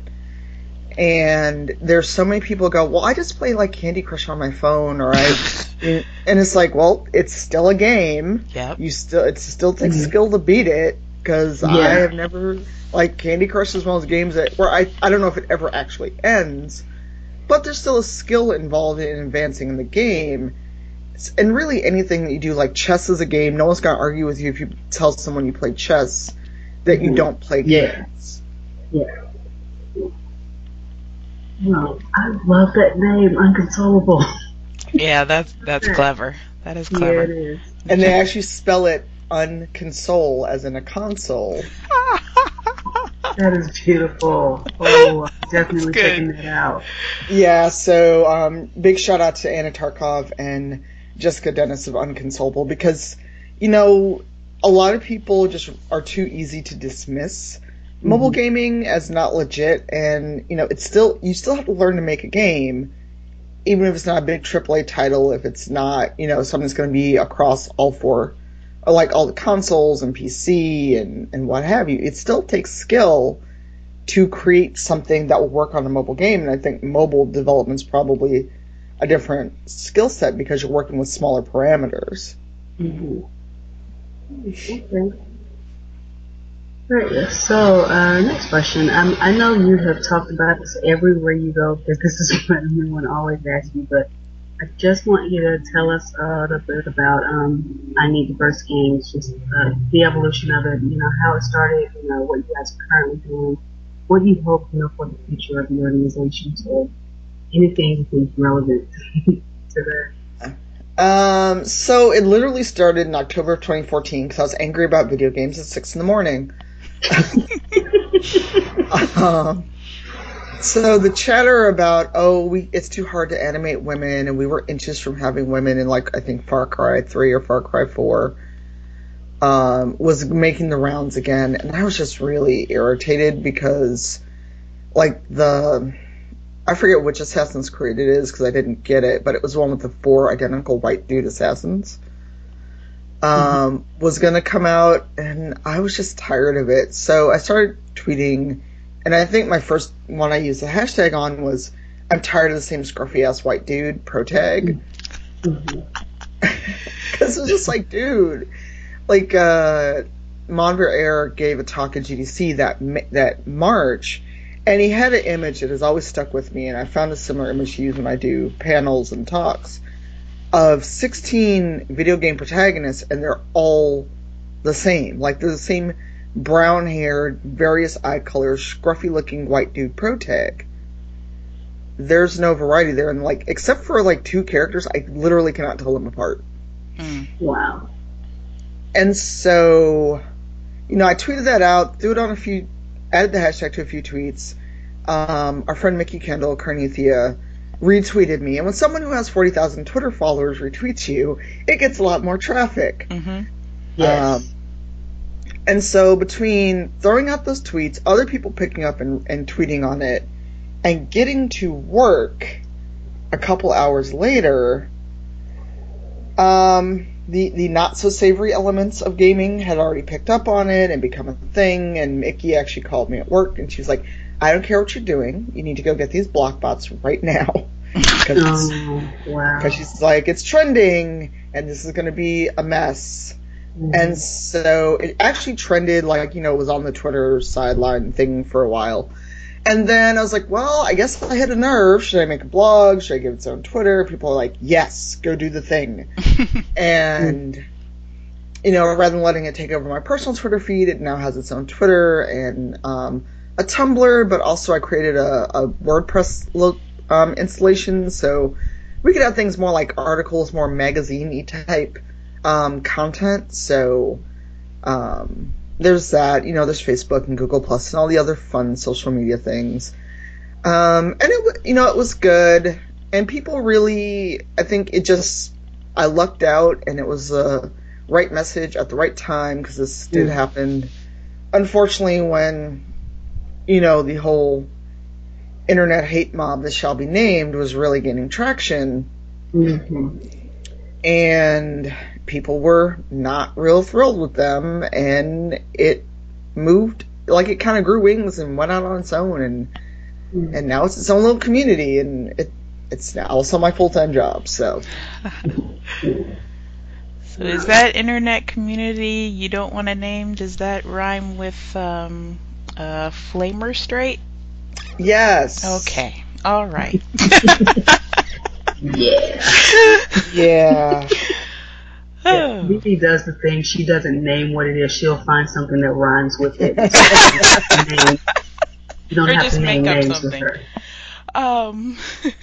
And there's so many people go, well, I just play like Candy Crush on my phone, or I, and it's like, well, it's still a game. Yep. You still, it still takes Mhm. skill to beat it, because Yeah. I have never, like, Candy Crush is one of those games that, where I, I don't know if it ever actually ends, but there's still a skill involved in advancing in the game. And really anything that you do, like chess is a game, no one's going to argue with you if you tell someone you play chess that you Mhm. don't play Yeah. games. Yeah. No, I love that name, Unconsolable. Yeah, that's that's clever. That is clever. Yeah, it is. And they actually spell it unconsole, as in a console. That is beautiful. Oh, I'm definitely good. checking that out. Yeah, so um, big shout out to Anna Tarkov and Jessica Dennis of Unconsolable, because, you know, a lot of people just are too easy to dismiss mobile Mhm. gaming as not legit, and, you know, it's still, you still have to learn to make a game, even if it's not a big triple A title, if it's not, you know, something that's going to be across all four, or like all the consoles and P C and, and what have you. It still takes skill to create something that will work on a mobile game, and I think mobile development's probably a different skill set because you're working with smaller parameters. Mm-hmm. Okay. Right. So, uh, next question. Um, I know you have talked about this everywhere you go, because this is what everyone always asks you, but I just want you to tell us a little bit about um, I Need Diverse Games, just uh, the evolution of it, you know, how it started, you know, what you guys are currently doing, what you hope, you know, for the future of the organization, so anything you think relevant to that. Um, so it literally started in October of twenty fourteen because I was angry about video games at six in the morning. um, so the chatter about, oh, we it's too hard to animate women, and we were inches from having women in, like, I think Far Cry three or Far Cry four, um, was making the rounds again, and I was just really irritated because, like, the, I forget which Assassin's Creed it is because I didn't get it, but it was one with the four identical white dude assassins. Um, mm-hmm. was gonna come out, and I was just tired of it. So I started tweeting, and I think my first one I used the hashtag on was, I'm tired of the same scruffy ass white dude, pro tag. Mm-hmm. Because it was just like, dude, like, uh, Monver Air gave a talk at G D C that, that March, and he had an image that has always stuck with me, and I found a similar image to use when I do panels and talks, of sixteen video game protagonists, and they're all the same. Like, they're the same brown-haired, various eye colors, scruffy-looking white dude protag. There's no variety there, and, like, except for, like, two characters, I literally cannot tell them apart. Mm. Wow. And so, you know, I tweeted that out, threw it on a few added the hashtag to a few tweets. Um, our friend Mickey Kendall, Carnethia, retweeted me. And when someone who has forty thousand Twitter followers retweets you, it gets a lot more traffic. Mm-hmm. Yes. Um, and so between throwing out those tweets, other people picking up and, and tweeting on it, and getting to work a couple hours later, um, the, the not so savory elements of gaming had already picked up on it and become a thing. And Mickey actually called me at work and she was like, I don't care what you're doing. You need to go get these block bots right now. Because Oh, wow. she's like, it's trending and this is going to be a mess. Mhm. And so it actually trended, like, you know, it was on the Twitter sideline thing for a while. And then I was like, well, I guess I hit a nerve. Should I make a blog? Should I give its own Twitter? People are like, yes, go do the thing. And, you know, rather than letting it take over my personal Twitter feed, it now has its own Twitter and um, a Tumblr, but also I created a, a WordPress lo- um, installation, so we could have things more like articles, more magazine-y type um, content. So um, there's that, you know, there's Facebook and Google Plus and all the other fun social media things. Um, and it, w- you know, it was good. And people really, I think it just, I lucked out and it was the right message at the right time because this did Mm. happen. Unfortunately, when, you know, the whole internet hate mob that shall be named was really gaining traction, hmm and people were not real thrilled with them, and it moved, like it kind of grew wings and went out on its own, and and now it's its own little community, and it it's now also my full-time job, so. So is that internet community you don't want to name, does that rhyme with um, uh, Flamer Straight? Yes. Okay. All right. Yeah. Yeah. Yeah. Vivi does the thing. She doesn't name what it is. She'll find something that rhymes with it. You don't Or have just to name make up names something. with her. Um,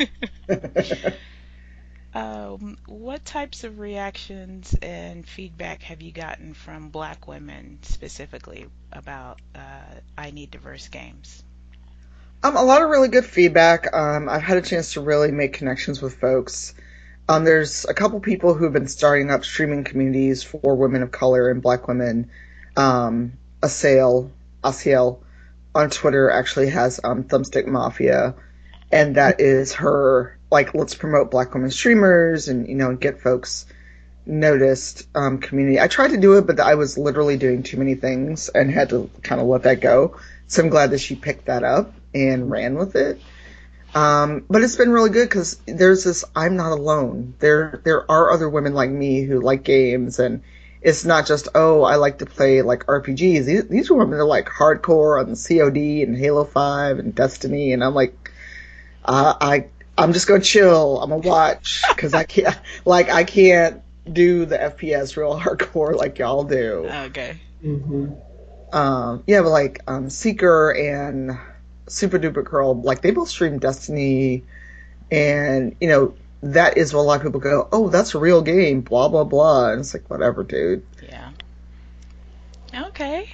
um, what types of reactions and feedback have you gotten from Black women specifically about uh, I Need Diverse Games? Um, a lot of really good feedback. Um, I've had a chance to really make connections with folks. Um, there's a couple people who have been starting up streaming communities for women of color and Black women. Um, Asael, Asiel on Twitter actually has um, Thumbstick Mafia, and that is her, like, let's promote Black women streamers and, you know, get folks noticed um, community. I tried to do it, but I was literally doing too many things and had to kind of let that go. So I'm glad that she picked that up and ran with it. Um, but it's been really good because there's this, I'm not alone. There, there are other women like me who like games, and it's not just, oh, I like to play like R P Gs. These, these women are like hardcore on C O D and Halo five and Destiny, and I'm like, uh, I, I'm just gonna chill. I'm gonna watch because I can't, like, I can't do the F P S real hardcore like y'all do. Okay. Mm-hmm. Um, yeah, but like um, Seeker and Super Duper Girl, like they both stream Destiny, and you know that is what a lot of people go, oh, that's a real game, blah blah blah, and it's like whatever, dude. Yeah. Okay.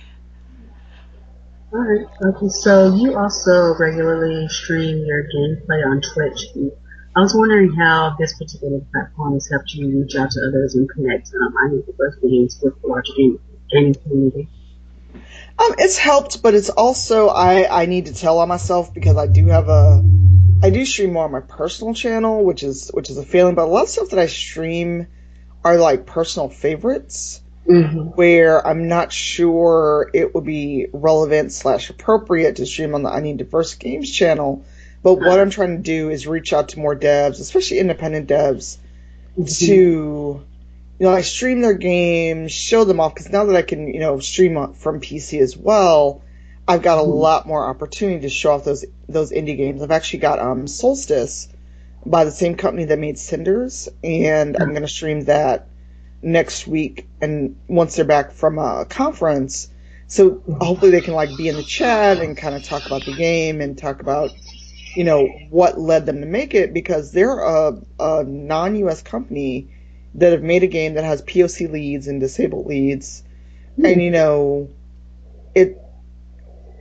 All right. Okay. So you also regularly stream your gameplay on Twitch. I was wondering how this particular platform has helped you reach out to others and connect. Um, I need the first games with the larger game, gaming community. Um, it's helped, but it's also I I need to tell on myself because I do have a I do stream more on my personal channel, which is which is a failing. But a lot of stuff that I stream are like personal favorites, Mm-hmm. where I'm not sure it would be relevant slash appropriate to stream on the I Need Diverse Games channel. But what I'm trying to do is reach out to more devs, especially independent devs, Mm-hmm. to, you know, I stream their games, show them off, because now that I can, you know, stream on- from P C as well, I've got a Mhm. lot more opportunity to show off those those indie games. I've actually got um Solstice by the same company that made Cinders, and I'm going to stream that next week, and once they're back from a conference, so hopefully they can like be in the chat and kind of talk about the game and talk about, you know, what led them to make it, because they're a, a non-U S company that have made a game that has P O C leads and disabled leads, and you know, it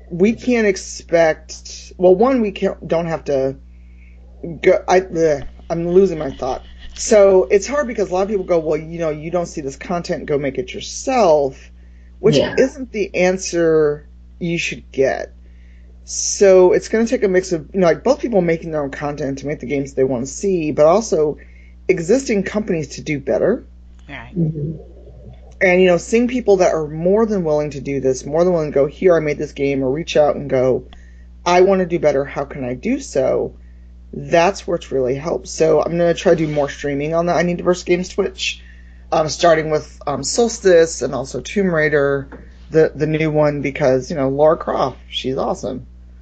we can't expect. Well, one, we can't don't have to go. I ugh, I'm losing my thought. So it's hard because a lot of people go, well, you know, you don't see this content, go make it yourself, which Yeah. isn't the answer you should get. So it's going to take a mix of, you know, like both people making their own content to make the games they want to see, but also existing companies to do better. Right. Mhm. And, you know, seeing people that are more than willing to do this, more than willing to go, here, I made this game, or reach out and go, I want to do better, how can I do so? That's where it's really helped. So I'm going to try to do more streaming on the I Need Diverse Games Twitch, um, starting with um, Solstice and also Tomb Raider, the, the new one, because, you know, Lara Croft, she's awesome.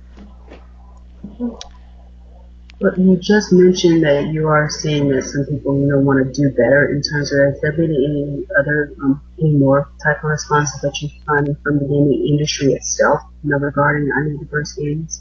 But you just mentioned that you are seeing that some people, you know, want to do better in terms of, has there been any other, um, any more type of responses that you find from the gaming industry itself, you know, regarding I Need Diverse Games?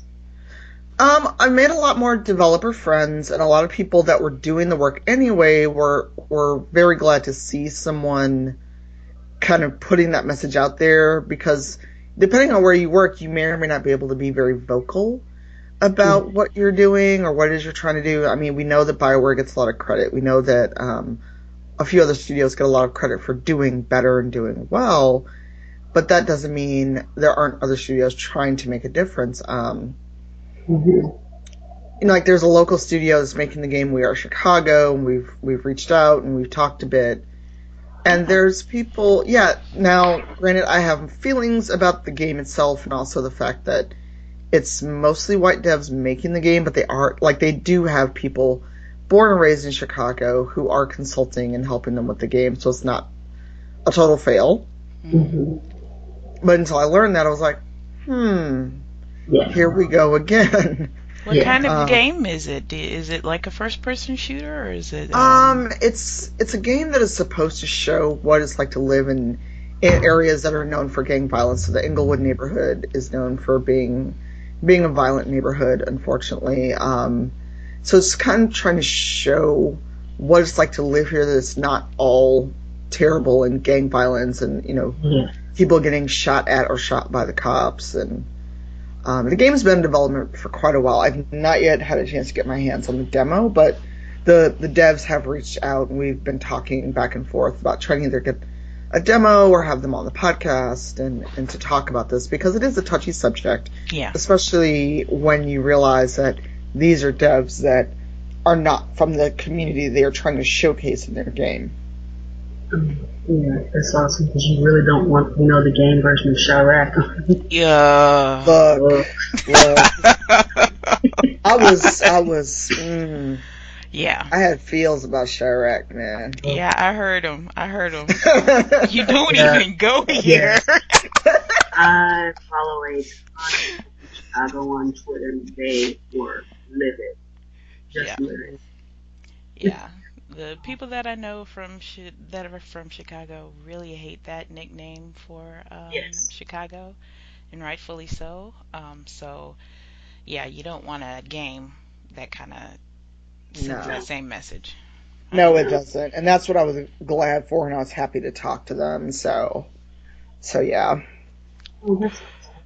Um, I made a lot more developer friends, and a lot of people that were doing the work anyway were were very glad to see someone kind of putting that message out there, because depending on where you work, you may or may not be able to be very vocal about Mm-hmm. what you're doing or what it is you're trying to do. I mean, we know that BioWare gets a lot of credit. We know that um, a few other studios get a lot of credit for doing better and doing well, but that doesn't mean there aren't other studios trying to make a difference. Um, Mm-hmm. you know, like there's a local studio that's making the game We Are Chicago, and we've we've reached out and we've talked a bit. And there's people, yeah. Now, granted, I have feelings about the game itself, and also the fact that it's mostly white devs making the game, but they are like they do have people born and raised in Chicago who are consulting and helping them with the game, so it's not a total fail. Mm-hmm. But until I learned that, I was like, hmm, Yeah. here we go again. What Yeah. kind of Um, game is it? Do- Is it like a first-person shooter, or is it? Um, it's it's a game that is supposed to show what it's like to live in in areas that are known for gang violence. So the Inglewood neighborhood is known for being being a violent neighborhood, unfortunately. Um, so it's kind of trying to show what it's like to live here. That it's not all terrible and gang violence, and you know, Yeah. people getting shot at or shot by the cops. And um, the game's been in development for quite a while. I've not yet had a chance to get my hands on the demo, but the the devs have reached out, and we've been talking back and forth about trying to either get a demo or have them on the podcast and, and to talk about this, because it is a touchy subject, yeah. especially when you realize that these are devs that are not from the community they are trying to showcase in their game. Um, yeah, that's awesome, because you really don't want, you know, the game version of Chirac. Yeah. Look, look, I was, I was, mm, Yeah. I had feels about Chirac, man. Yeah, I heard him. I heard him. You don't Yeah. even go here. I follow a ton of Chicago on Twitter, and they were livid. Just Yeah. livid. Yeah. The people that I know from chi- that are from Chicago really hate that nickname for um, Yes. Chicago, and rightfully so. Um, so, yeah, you don't want a game that kind of sends No. that same message. No, it doesn't, and that's what I was glad for, and I was happy to talk to them. So, so yeah. Oh, that's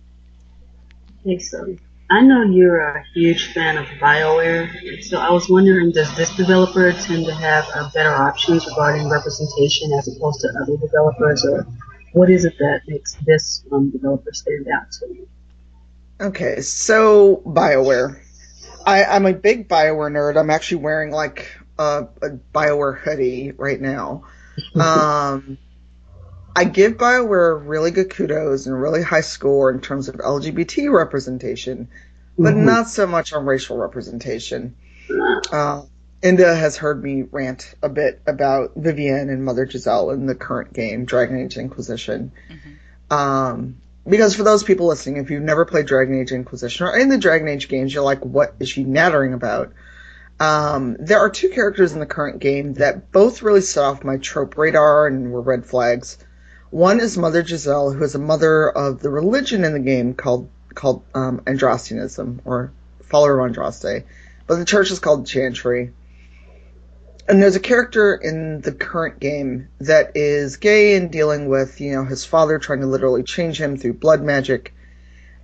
okay, so I know you're a huge fan of BioWare, so I was wondering, does this developer tend to have uh, better options regarding representation as opposed to other developers, or what is it that makes this um, developer stand out to you? Okay, so BioWare. I, I'm a big BioWare nerd. I'm actually wearing like a, a BioWare hoodie right now. Um, I give BioWare really good kudos and a really high score in terms of L G B T representation, but Mhm. not so much on racial representation. Uh, Inda has heard me rant a bit about Vivienne and Mother Giselle in the current game, Dragon Age Inquisition. Mm-hmm. Um, because for those people listening, if you've never played Dragon Age Inquisition or any of the Dragon Age games, you're like, what is she nattering about? Um, there are two characters in the current game that both really set off my trope radar and were red flags. One is Mother Giselle, who is a mother of the religion in the game called called um, Andrastianism, or follower of Andraste, but the church is called Chantry. And there's a character in the current game that is gay and dealing with, you know, his father trying to literally change him through blood magic.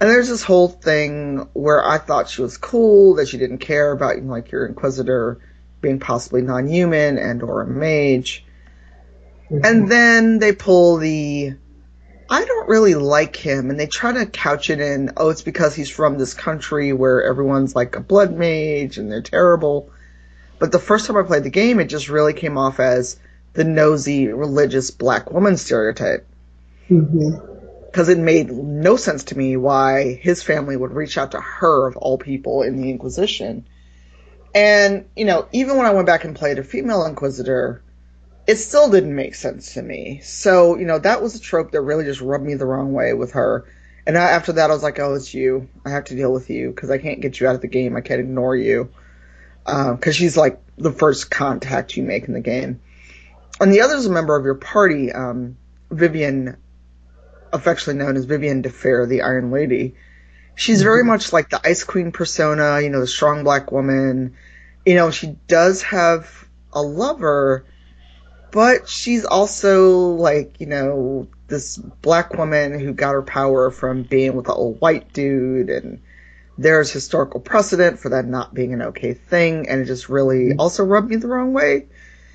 And there's this whole thing where I thought she was cool, that she didn't care about, you know, like, your Inquisitor being possibly non-human and or a mage. Mm-hmm. And then they pull the, I don't really like him, and they try to couch it in, oh, it's because he's from this country where everyone's like a blood mage and they're terrible. But the first time I played the game, it just really came off as the nosy, religious black woman stereotype. Mm-hmm. Because it made no sense to me why his family would reach out to her, of all people, in the Inquisition. And, you know, even when I went back and played a female Inquisitor, it still didn't make sense to me. So, you know, that was a trope that really just rubbed me the wrong way with her. And I, after that, I was like, oh, it's you. I have to deal with you, because I can't get you out of the game. I can't ignore you. Because um, she's, like, the first contact you make in the game. And the other is a member of your party, um, Vivienne, affectionately known as Vivienne de Fer, the Iron Lady. She's very mm-hmm. much like the Ice Queen persona, you know, the strong black woman. You know, she does have a lover, but she's also like, you know, this black woman who got her power from being with an old white dude, and there's historical precedent for that not being an okay thing, and it just really mm-hmm. also rubbed me the wrong way.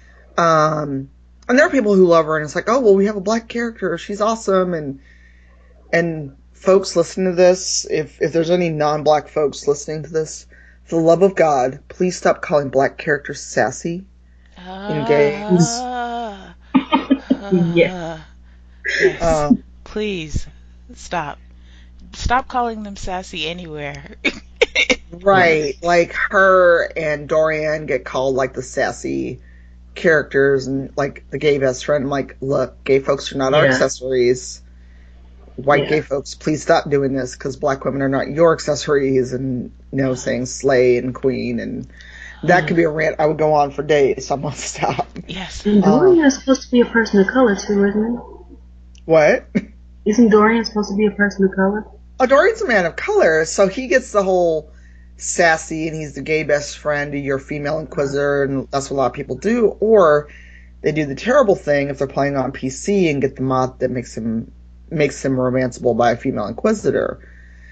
Um, and there are people who love her, and it's like, oh, well, we have a black character, she's awesome, and and folks listening to this, if if there's any non-black folks listening to this, for the love of God, please stop calling black characters sassy uh, in games. Uh, uh, yeah. Yes. Uh, please stop. Stop calling them sassy anywhere. Right. Like, her and Dorian get called, like, the sassy characters, and, like, the gay best friend. I'm like, look, gay folks are not yeah. our accessories. White yeah. gay folks, please stop doing this, because black women are not your accessories, and, you know, saying slay and queen, and that mm. could be a rant I would go on for days, so I'm going to stop. Yes. And Dorian uh, is supposed to be a person of color, too, isn't he? What? Isn't Dorian supposed to be a person of color? Oh, Dorian's a man of color, so he gets the whole sassy, and he's the gay best friend to your female Inquisitor, and that's what a lot of people do. Or they do the terrible thing if they're playing on P C and get the mod that makes him makes him romanceable by a female Inquisitor,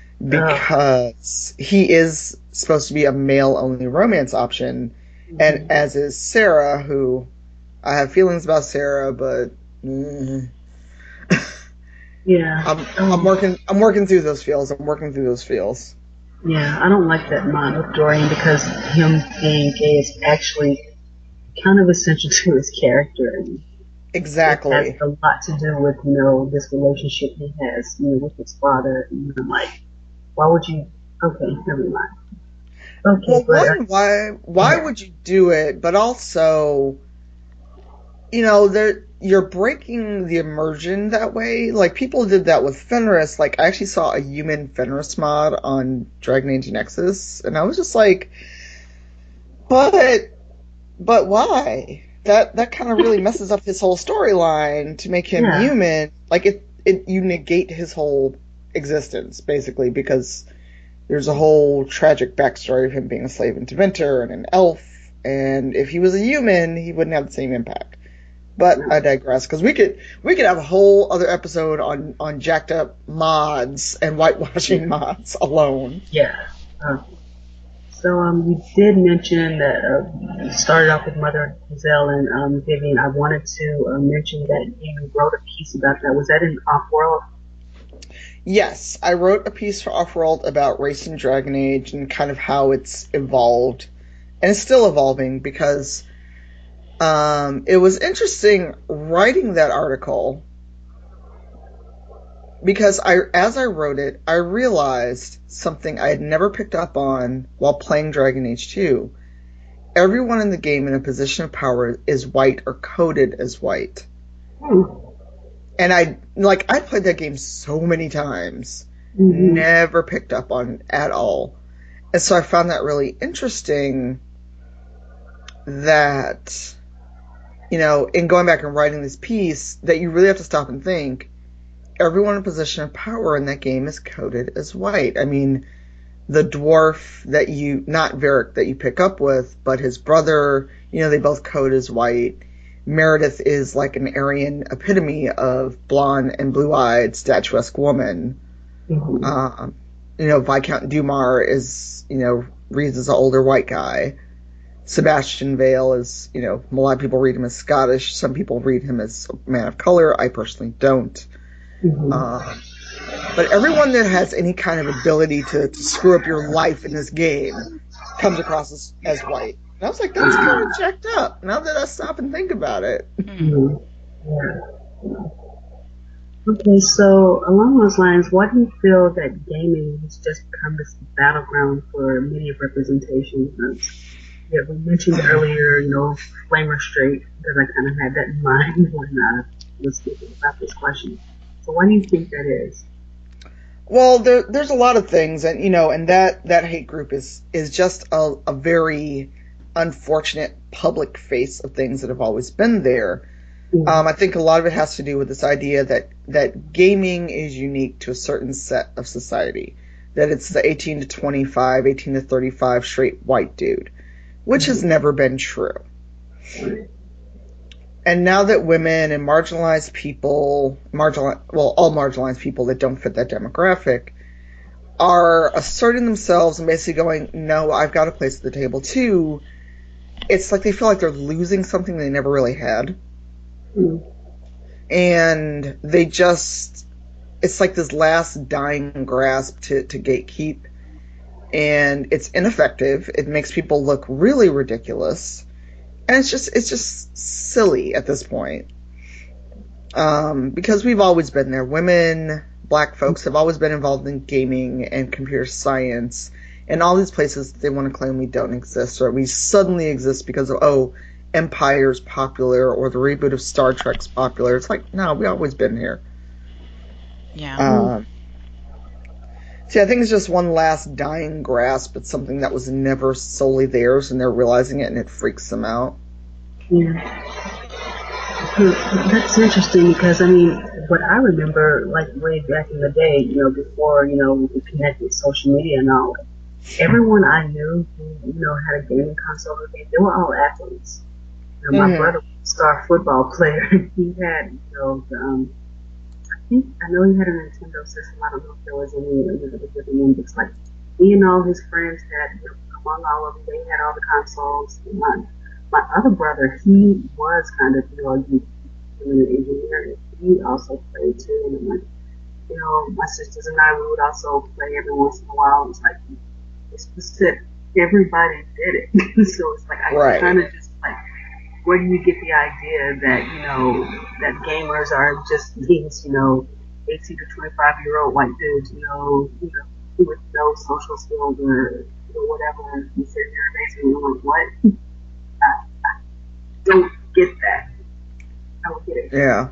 because oh. he is supposed to be a male-only romance option, mm-hmm. and as is Sarah, who I have feelings about Sarah, but mm, yeah, I'm, I'm working. I'm working through those feels. I'm working through those feels. Yeah, I don't like that mod with Dorian, because him being gay is actually kind of essential to his character. And exactly. It has a lot to do with, you know, this relationship he has, you know, with his father. And I'm like, why would you? Okay, never mind. Okay, well, but, one, why why yeah. would you do it? But also, you know, there you're breaking the immersion that way. Like, people did that with Fenris. Like, I actually saw a human Fenris mod on Dragon Age Nexus, and I was just like, but but why? That that kind of really messes up his whole storyline to make him yeah. human. Like, it, it you negate his whole existence, basically, because there's a whole tragic backstory of him being a slave in Tevinter and an elf, and if he was a human, he wouldn't have the same impact. But I digress, because we could we could have a whole other episode on, on jacked up mods and whitewashing yeah. mods alone. Yeah. Uh, so um, you did mention that uh, you started off with Mother Giselle and um, Vivienne. I wanted to uh, mention that you wrote a piece about that. Was that in Offworld? Yes, I wrote a piece for Offworld about race in Dragon Age and kind of how it's evolved, and it's still evolving, because Um, it was interesting writing that article, because I, as I wrote it, I realized something I had never picked up on while playing Dragon Age two. Everyone in the game in a position of power is white or coded as white. Hmm. And I, like, I played that game so many times, mm-hmm. never picked up on at all. And so I found that really interesting, that, you know, in going back and writing this piece, that you really have to stop and think, everyone in a position of power in that game is coded as white. I mean, the dwarf that you, not Varric that you pick up with, but his brother, you know, they both code as white. Meredith is like an Aryan epitome of blonde and blue-eyed, statuesque woman. Mm-hmm. Um, you know, Viscount Dumar is, you know, reads as an older white guy. Sebastian Vale is, you know, a lot of people read him as Scottish. Some people read him as a man of color. I personally don't. Mm-hmm. Uh, but everyone that has any kind of ability to, to screw up your life in this game comes across as, as white. And I was like, that's kind of jacked up, now that I stop and think about it. Mm-hmm. Yeah. Okay, so along those lines, why do you feel that gaming has just become this battleground for media representation? Yeah, we mentioned earlier, you know, Flamer Straight, because I kind of had that in mind when I was thinking about this question. So why do you think that is? Well, there, there's a lot of things, and you know, and that, that hate group is is just a, a very unfortunate public face of things that have always been there. Mm-hmm. Um, I think a lot of it has to do with this idea that that gaming is unique to a certain set of society, that it's the eighteen to twenty-five, eighteen to thirty-five straight white dude, which mm-hmm. has never been true. And now that women and marginalized people, marginal, well, all marginalized people that don't fit that demographic, are asserting themselves and basically going, no, I've got a place at the table too, it's like they feel like they're losing something they never really had. Mm. And they just, it's like this last dying grasp to, to gatekeep. And it's ineffective. It makes people look really ridiculous. And it's just, it's just silly at this point. Um, because we've always been there. Women, black folks have always been involved in gaming and computer science and all these places that they want to claim we don't exist, or we suddenly exist because of, oh, Empire's popular or the reboot of Star Trek's popular. It's like, no, we've always been here. Yeah. Um, see, I think it's just one last dying grasp at something that was never solely theirs, and they're realizing it, and it freaks them out. Yeah. That's interesting because, I mean, what I remember, like, way back in the day, you know, before, you know, we connected social media and all, everyone I knew who, you know, had a gaming console, they were all athletes. You know, my mm-hmm. brother was a star football player. He had, you know, the, um, I think, I know he had a Nintendo system. I don't know if there was any other different Olympics. Like, he and all his friends had, you know, among all of them, they had all the consoles. My, my other brother, he was kind of, you know, an engineer. He also played too. And like, you know, my sisters and I, we would also play every once in a while. It's like, it's just that everybody did it. So it's like, I right. kind of just like, where do you get the idea that, you know, that gamers are just these, you know, eighteen to twenty-five year old white dudes, you know, you know, with no social skills or, you know, whatever. You sit there basically, I'm like, what? I, I don't get that. I don't get it. Yeah.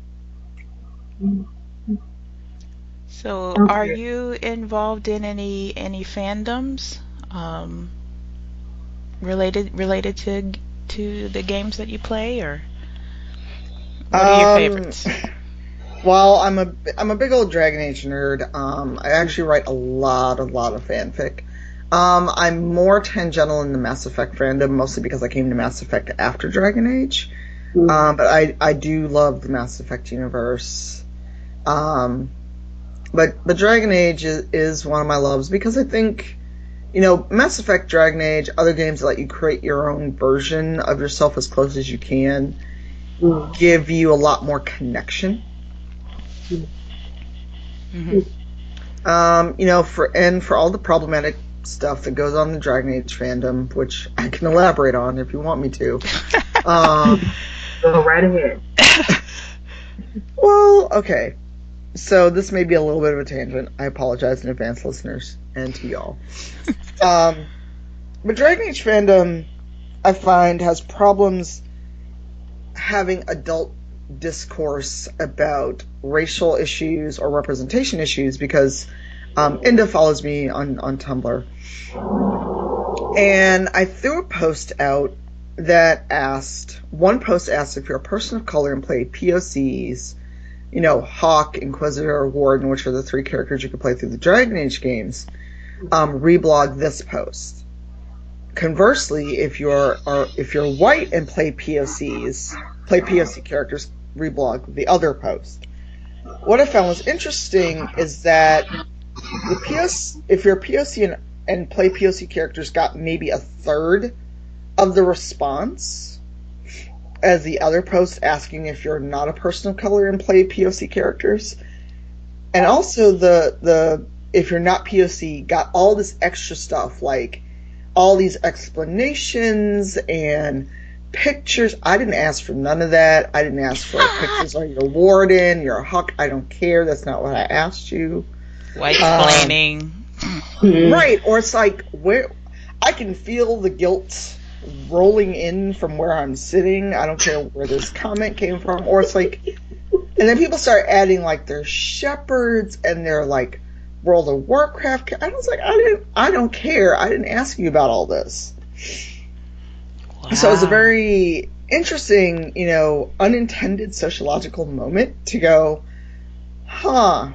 So, Okay. are you involved in any any fandoms um, related related to to the games that you play, or what are your Um, favorites? Well, I'm a I'm a big old Dragon Age nerd. Um, I actually write a lot, a lot of fanfic. Um, I'm more tangential in the Mass Effect fandom, mostly because I came to Mass Effect after Dragon Age. Mm. Um, but I I do love the Mass Effect universe. Um, but but Dragon Age is, is one of my loves because I think, you know, Mass Effect, Dragon Age, other games that let you create your own version of yourself as close as you can, Mm. give you a lot more connection. Mm-hmm. Um, you know, for and for all the problematic stuff that goes on in the Dragon Age fandom, which I can elaborate on if you want me to. um, Go right ahead. well, okay. So this may be a little bit of a tangent. I apologize in advance, listeners, and to y'all. um, but Dragon Age fandom, I find, has problems having adult discourse about racial issues or representation issues because um, Inda follows me on, on Tumblr. And I threw a post out that asked, one post asked if you're a person of color and play P O Cs, you know, Hawk, Inquisitor, or Warden, which are the three characters you can play through the Dragon Age games, um, reblog this post. Conversely, if you're or if you're white and play P O Cs, play P O C characters, reblog the other post. What I found was interesting is that the P O C, if your P O C and, and play P O C characters got maybe a third of the response as the other posts asking if you're not a person of color and play P O C characters. And also the the if you're not P O C got all this extra stuff, like all these explanations and pictures. I didn't ask for none of that. I didn't ask for pictures of your warden, your Huck. I don't care. That's not what I asked you. White explaining. Um, right. Or it's like, where I can feel the guilt rolling in from where I'm sitting. I don't care where this comment came from. Or it's like, and then people start adding like their shepherds and their like World of Warcraft. I was like, I didn't, I don't care. I didn't ask you about all this. Wow. So it was a very interesting, you know, unintended sociological moment to go, huh.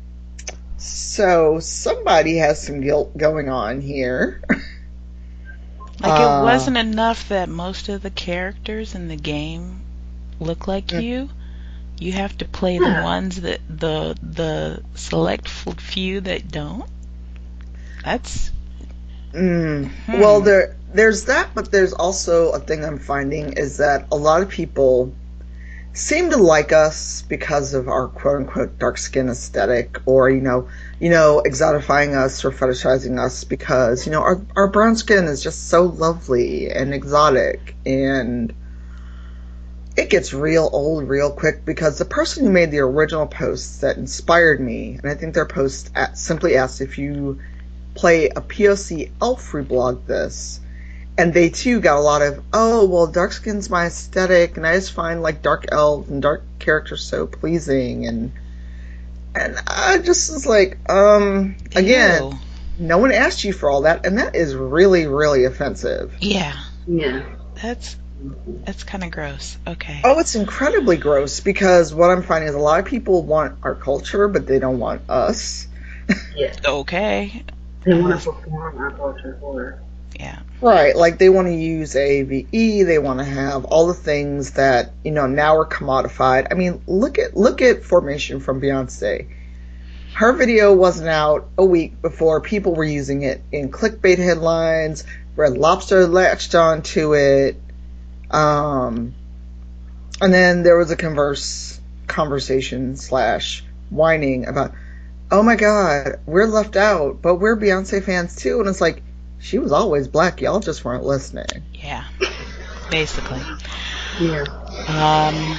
So somebody has some guilt going on here. Like uh, it wasn't enough that most of the characters in the game look like yeah. you. You have to play the ones that the the select few that don't. That's mm, hmm. Well, there there's that, but there's also a thing I'm finding is that a lot of people seem to like us because of our quote unquote dark skin aesthetic, or you know, you know, exotifying us or fetishizing us because you know our our brown skin is just so lovely and exotic, and it gets real old real quick because the person who made the original posts that inspired me, and I think their post at, simply asked if you play a P O C elf reblog this, and they too got a lot of, oh, well, dark skin's my aesthetic, and I just find like dark elves and dark characters so pleasing, and and I just was like, um, again, Ew. No one asked you for all that, and that is really, really offensive. Yeah. Yeah. That's That's kind of gross. Okay. Oh, it's incredibly gross because what I'm finding is a lot of people want our culture, but they don't want us. Yeah. Okay. They want to perform our culture for. Yeah. Right. Like they want to use A V E. They want to have all the things that you know now are commodified. I mean, look at look at Formation from Beyonce. Her video wasn't out a week before people were using it in clickbait headlines. Red Lobster latched onto it. Um, and then there was a converse conversation slash whining about, oh my god, we're left out, but we're Beyonce fans too. And it's like, she was always black. Y'all just weren't listening. Yeah, basically. Yeah. Um.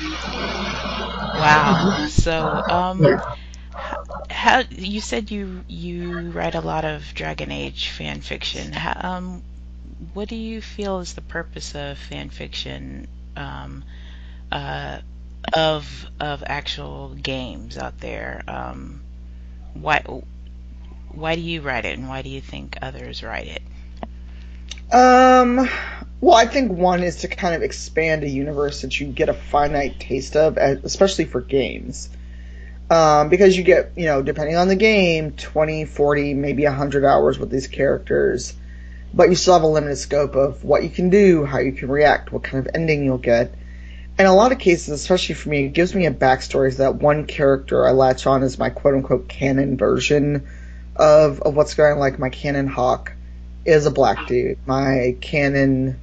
Wow. So, um, how, how you said you you write a lot of Dragon Age fan fiction. How, um. What do you feel is the purpose of fan fiction um, uh, of of actual games out there? Um, why why do you write it, and why do you think others write it? Um, well, I think one is to kind of expand a universe that you get a finite taste of, especially for games. Um, because you get, you know, depending on the game, twenty, forty, maybe one hundred hours with these characters. But you still have a limited scope of what you can do, how you can react, what kind of ending you'll get. In a lot of cases, especially for me, it gives me a backstory so that one character I latch on as my quote-unquote canon version of, of what's going on. Like my canon Hawk is a black dude. My canon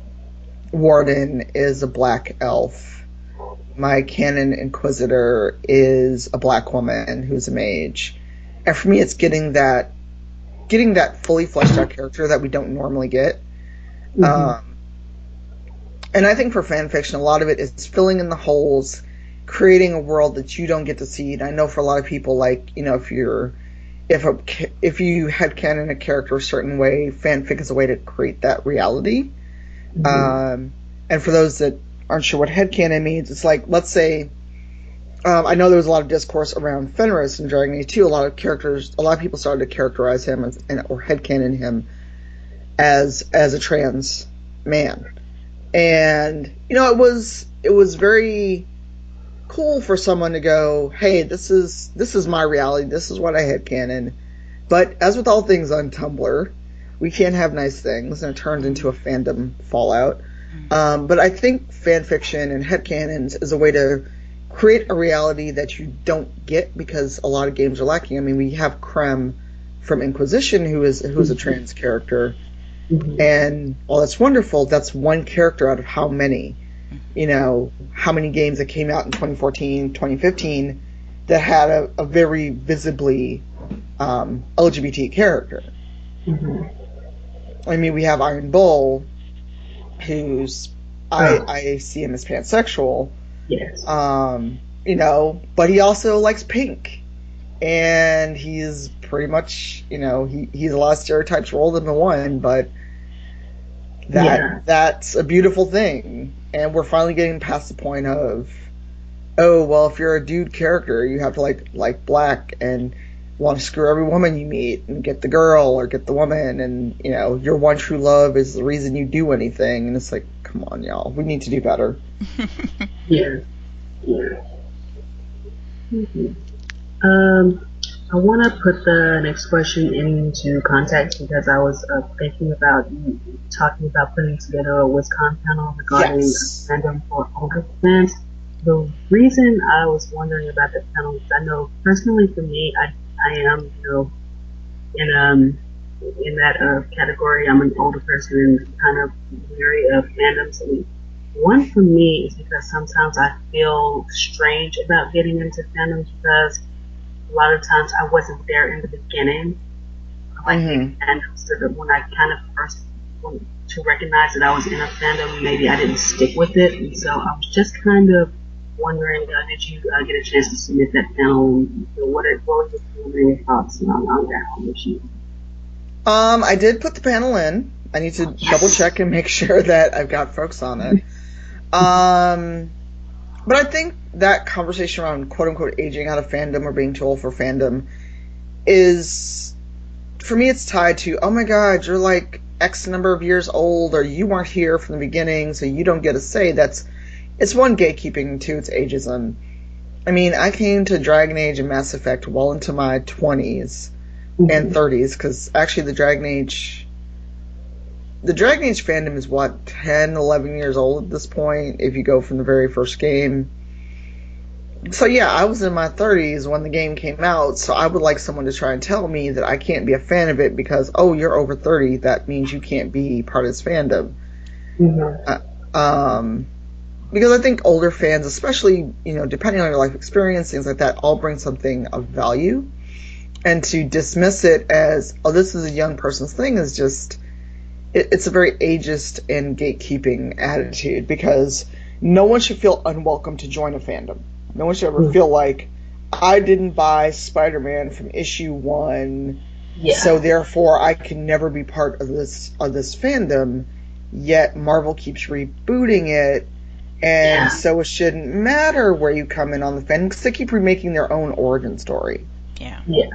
Warden is a black elf. My canon Inquisitor is a black woman who's a mage. And for me, it's getting that getting that fully fleshed out character that we don't normally get. Mm-hmm. Um, and I think for fan fiction, a lot of it is filling in the holes, creating a world that you don't get to see. And I know for a lot of people, like, you know, if you're, if a, if you headcanon a character a certain way, fanfic is a way to create that reality. Mm-hmm. Um, and for those that aren't sure what headcanon means, it's like, let's say, Um, I know there was a lot of discourse around Fenris in Dragon Age two. A lot of characters, a lot of people started to characterize him as, or headcanon him as as a trans man, and you know it was it was very cool for someone to go, hey, this is this is my reality. This is what I headcanon. But as with all things on Tumblr, we can't have nice things, and it turned into a fandom fallout. Um, but I think fan fiction and headcanons is a way to create a reality that you don't get because a lot of games are lacking. I mean, we have Krem from Inquisition, who is who is a trans character, Mm-hmm. and while that's wonderful, that's one character out of how many, you know, how many games that came out in twenty fourteen, twenty fifteen that had a, a very visibly um, L G B T character. Mm-hmm. I mean, we have Iron Bull, who's I I see him as pansexual. Yes. Um, you know, but he also likes pink, and he's pretty much, you know, he he's a lot of stereotypes rolled into one, but that Yeah. that's a beautiful thing, and we're finally getting past the point of, oh well, if you're a dude character, you have to like like black and want to screw every woman you meet and get the girl or get the woman, and you know, your one true love is the reason you do anything, and it's like, come on, y'all, we need to do better. Yeah. Yeah. Mhm. Um, I want to put the next question into context because I was uh, thinking about you talking about putting together a WisCon panel regarding Yes. fandom for older fans. The reason I was wondering about the panel is I know personally for me, I I am you know in um in that uh, category. I'm an older person and kind of weary of fandoms. And one for me is because sometimes I feel strange about getting into fandoms because a lot of times I wasn't there in the beginning. Like Mhm. fandoms, so that when I kind of first wanted to recognize that I was in a fandom, maybe I didn't stick with it, and so I was just kind of wondering, uh, did you uh, get a chance to submit that panel? You know, what are what were your preliminary thoughts on, on that whole issue? Um, I did put the panel in. I need to Yes. double check and make sure that I've got folks on it. Um, but I think that conversation around quote unquote aging out of fandom or being too old for fandom is, for me, it's tied to, oh my god, you're like X number of years old, or you weren't here from the beginning, so you don't get a say. That's, it's one, gatekeeping, two, it's ageism. I mean, I came to Dragon Age and Mass Effect well into my twenties and thirties, because actually the Dragon Age the Dragon Age fandom is what, ten, eleven years old at this point if you go from the very first game. So yeah, I was in my thirties when the game came out, so I would like someone to try and tell me that I can't be a fan of it because, oh, you're over thirty, that means you can't be part of this fandom. Mhm. Uh, um, because I think older fans, especially, you know, depending on your life experience, things like that, all bring something of value. And to dismiss it as, oh, this is a young person's thing is just, it, it's a very ageist and gatekeeping attitude, because no one should feel unwelcome to join a fandom. No one should ever Mm. feel like, I didn't buy Spider-Man from issue one, Yeah. so therefore I can never be part of this of this fandom, yet Marvel keeps rebooting it, and Yeah. so it shouldn't matter where you come in on the fandom, because they keep remaking their own origin story. Yeah. Yeah.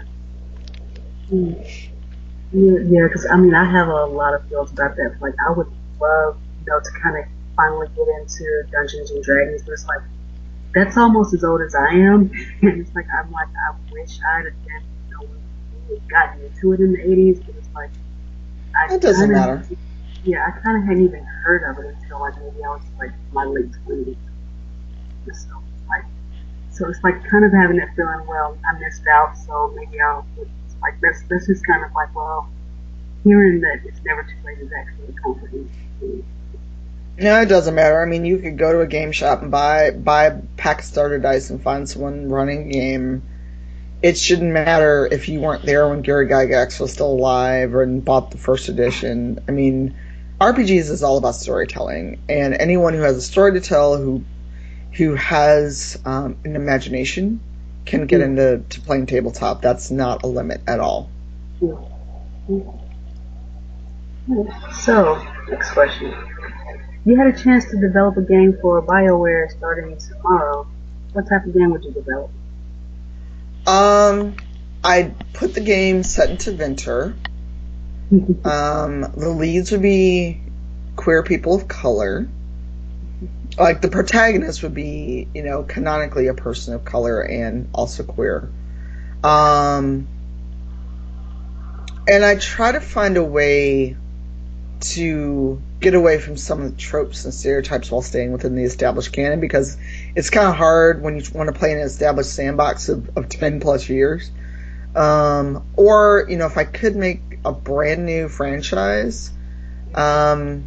Mm. Yeah, yeah, because I mean, I have a lot of feels about that. Like, I would love, you know, to kind of finally get into Dungeons and Dragons, but it's like, that's almost as old as I am, and it's like, I'm like, I wish I'd have been, you know, when we gotten into it in the eighties, but it's like, I It doesn't kinda, matter. Yeah, I kind of hadn't even heard of it until like maybe I was like my late twenties. So it's like, so it's like kind of having that feeling, well, I missed out, so maybe I'll. It's like that's that's just kind of like, well, hearing that it's never too late is actually comforting. No, it doesn't matter. I mean, you could go to a game shop and buy buy a pack of starter dice and find someone running a game. It shouldn't matter if you weren't there when Gary Gygax was still alive or and bought the first edition. I mean, R P Gs is all about storytelling, and anyone who has a story to tell, who who has um, an imagination, can get into to playing tabletop. That's not a limit at all. So, next question. You had a chance to develop a game for BioWare starting tomorrow. What type of game would you develop? Um, I put the game set into Venture. Um, the leads would be queer people of color. Like, the protagonist would be, you know, canonically a person of color and also queer. Um, and I try to find a way to get away from some of the tropes and stereotypes while staying within the established canon, because it's kind of hard when you want to play in an established sandbox of, of ten plus years. Um, or, you know, if I could make a brand new franchise, um,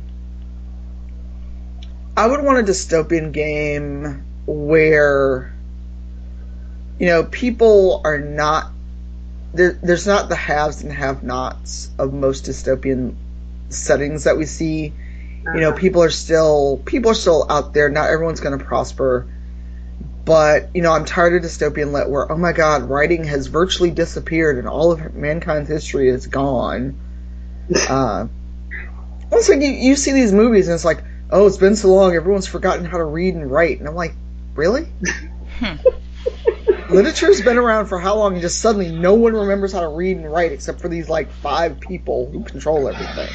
I would want a dystopian game where, you know, people are not, there, there's not the haves and have-nots of most dystopian settings that we see. You know, people are still, people are still out there. Not everyone's going to prosper. But, you know, I'm tired of dystopian lit where, oh my god, writing has virtually disappeared and all of mankind's history is gone. Uh, also, you, you see these movies and it's like, oh, it's been so long, everyone's forgotten how to read and write. And I'm like, really? Literature's been around for how long and just suddenly no one remembers how to read and write except for these, like, five people who control everything.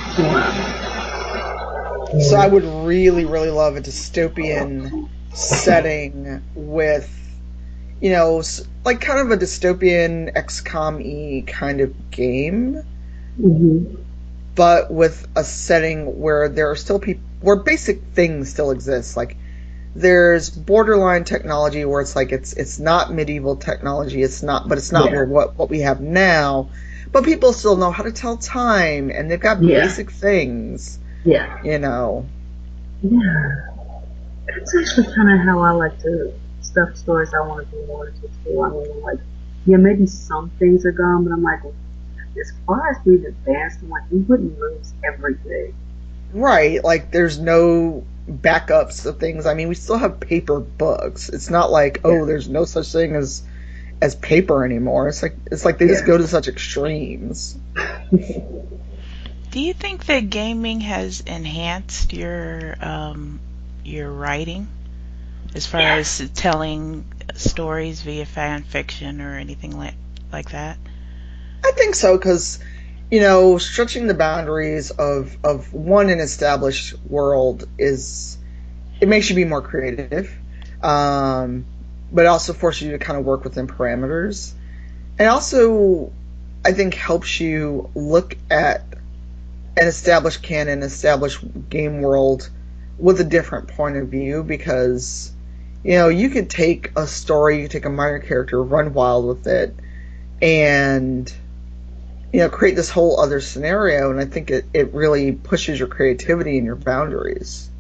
So I would really, really love a dystopian setting with, you know, like kind of a dystopian X COM-y kind of game, Mm-hmm. but with a setting where there are still people, where basic things still exist. Like, there's borderline technology where it's like it's it's not medieval technology, it's not, but it's not Yeah. where what what we have now. But people still know how to tell time, and they've got Yeah. basic things, Yeah. you know. Yeah. That's actually kind of how I like to stuff stories I want to do more into too. I mean, like, yeah, maybe some things are gone, but I'm like, as far as we've advanced, I'm like, we wouldn't lose everything. Right, like there's no backups of things. I mean, we still have paper books. It's not like, oh, Yeah. there's no such thing as as paper anymore. It's like it's like they just Yeah. go to such extremes. Do you think that gaming has enhanced your um, your writing as far Yeah. as telling stories via fan fiction or anything like like that? I think so, because, you know, stretching the boundaries of of one an established world is, it makes you be more creative, um, but it also forces you to kind of work within parameters, and also I think helps you look at an established canon, established game world with a different point of view, because, you know, you could take a story, you could take a minor character, run wild with it, and, you know, create this whole other scenario, and I think it, it really pushes your creativity and your boundaries.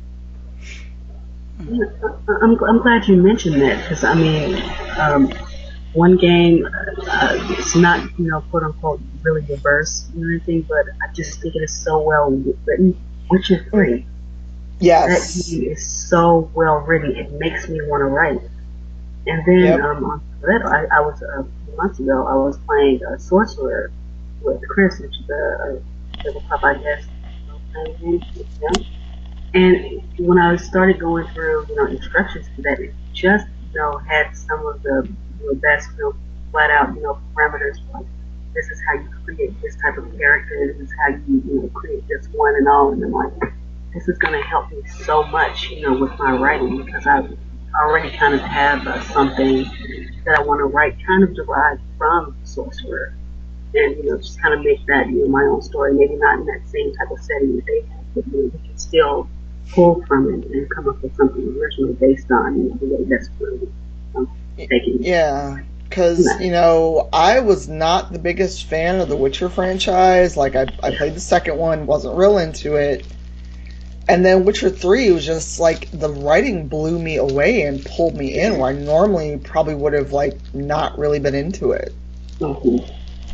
Yeah, I- I'm, I'm glad you mentioned that, because I mean, um, one game, uh, it's not, you know, quote unquote, really diverse or anything, but I just think it is so well written. Witcher three. Yes. That game is so well written, it makes me want to write. And then, Yep. um, on that, I, I was, uh, a few months ago, I was playing uh, Sorcerer with Chris, which is a, a tabletop, I guess, playing game with him. And when I started going through, you know, instructions for that, it just, you know, had some of the, you know, best, you know, flat out, you know, parameters, like, this is how you create this type of character, this is how you, you know, create this one and all, and I'm like, this is going to help me so much, you know, with my writing, because I already kind of have uh, something that I want to write kind of derived from Sorcerer, and, you know, just kind of make that, you know, my own story, maybe not in that same type of setting that they have, but, you know, we can still pull from it and come up with something original based on, you know, the way that's really um, taken. Yeah, because, you know, I was not the biggest fan of the Witcher franchise. Like, I, I played the second one, wasn't real into it. And then Witcher three was just, like, the writing blew me away and pulled me in, where I normally probably would have, like, not really been into it. Mhm.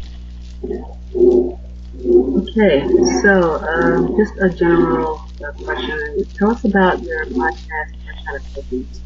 Okay, so um, just a general uh, question. Tell us about your podcast, Fresh Out of Tokens.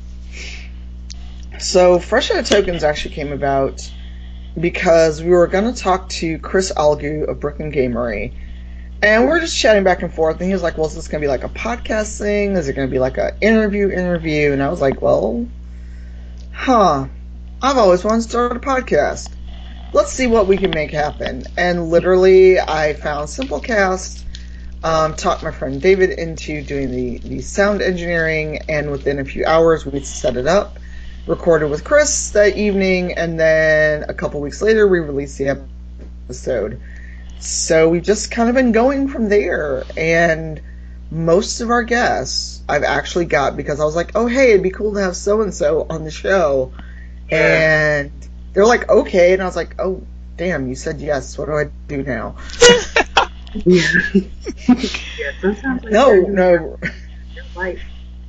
So, Fresh Out of Tokens actually came about because we were going to talk to Chris Algu of Brooklyn Gamery. And we were just chatting back and forth, and he was like, well, is this going to be like a podcast thing? Is it going to be like an interview interview? And I was like, well, huh, I've always wanted to start a podcast. Let's see what we can make happen. And literally, I found Simplecast, um, talked my friend David into doing the, the sound engineering, and within a few hours, we set it up, recorded with Chris that evening, and then a couple weeks later, we released the episode. so we've just kind of been going from there. And most of our guests I've actually got because I was like, oh, hey, it'd be cool to have so-and-so on the show. Yeah. And they're like, okay. And I was like, oh, damn, you said yes. What do I do now? yeah. yeah, sometimes like no, no. Like,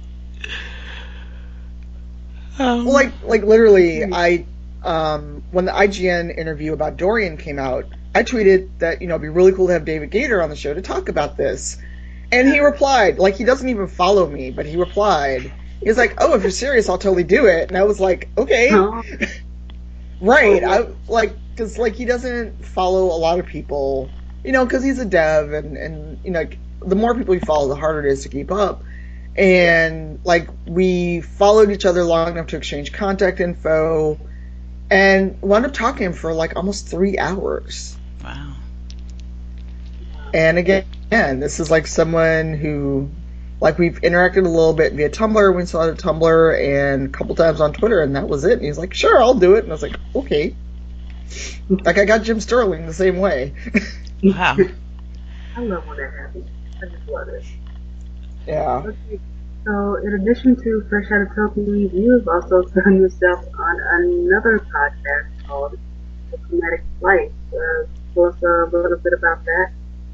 Um, well, like, like literally, I, um, when the I G N interview about Dorian came out, I tweeted that, you know, it'd be really cool to have David Gator on the show to talk about this. And he replied, like, he doesn't even follow me, but he replied. He was like, oh, if you're serious, I'll totally do it. And I was like, okay. Oh. right. I, like, cause, like, he doesn't follow a lot of people, you know, cause he's a dev and, and, you know, the more people you follow, the harder it is to keep up. And, like, we followed each other long enough to exchange contact info and wound up talking to him for, like, almost three hours. Wow. And again, again, this is, like, someone who, like, we've interacted a little bit via Tumblr. We saw it on Tumblr and a couple times on Twitter, and that was it. And he's like, sure, I'll do it. And I was like, okay. Like, I got Jim Sterling the same way. Wow. I love when that happens. I just love it. Yeah. Okay. So, in addition to Fresh Out of Tokens, you have also found yourself on another podcast called Diplomatic Life. Uh, tell us a little bit about that.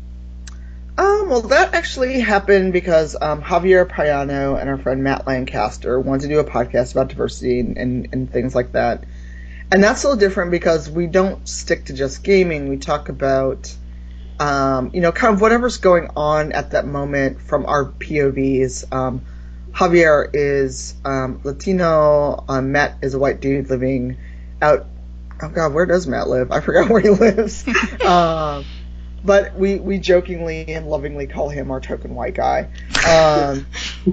Um, well, that actually happened because um, Javier Payano and our friend Matt Lancaster wanted to do a podcast about diversity and, and, and things like that. And that's a little different because we don't stick to just gaming. We talk about, um, you know, kind of whatever's going on at that moment from our P O Vs. Um, Javier is um, Latino. Um, Matt is a white dude living out. Oh God, where does Matt live? I forgot where he lives. um, but we, we jokingly and lovingly call him our token white guy. Um,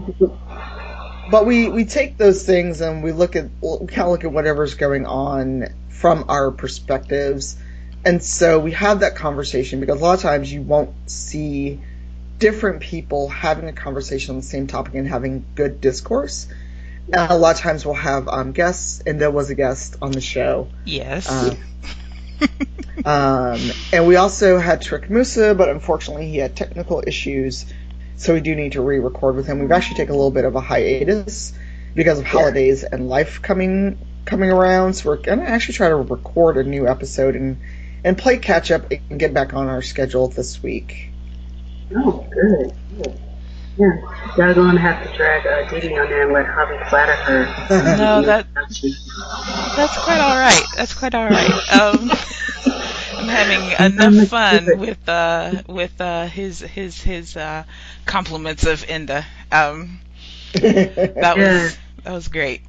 but we, we take those things and we look at we kind of look at whatever's going on from our perspectives, and so we have that conversation because a lot of times you won't see different people having a conversation on the same topic and having good discourse. And a lot of times we'll have um, guests, and there was a guest on the show. Yes. Um, um, and we also had Trick Musa, but unfortunately he had technical issues, so we do need to re-record with him. We've actually taken a little bit of a hiatus because of holidays and life coming coming around, so we're going to actually try to record a new episode and, and play catch-up and get back on our schedule this week. Oh, good. good. Yeah, y'all gonna have to drag uh, Didi on there and let Javi flatter her. No, that that's quite all right. That's quite all right. Um, I'm having enough fun with uh with uh his his his uh compliments of Inda. Um, that yeah. was that was great.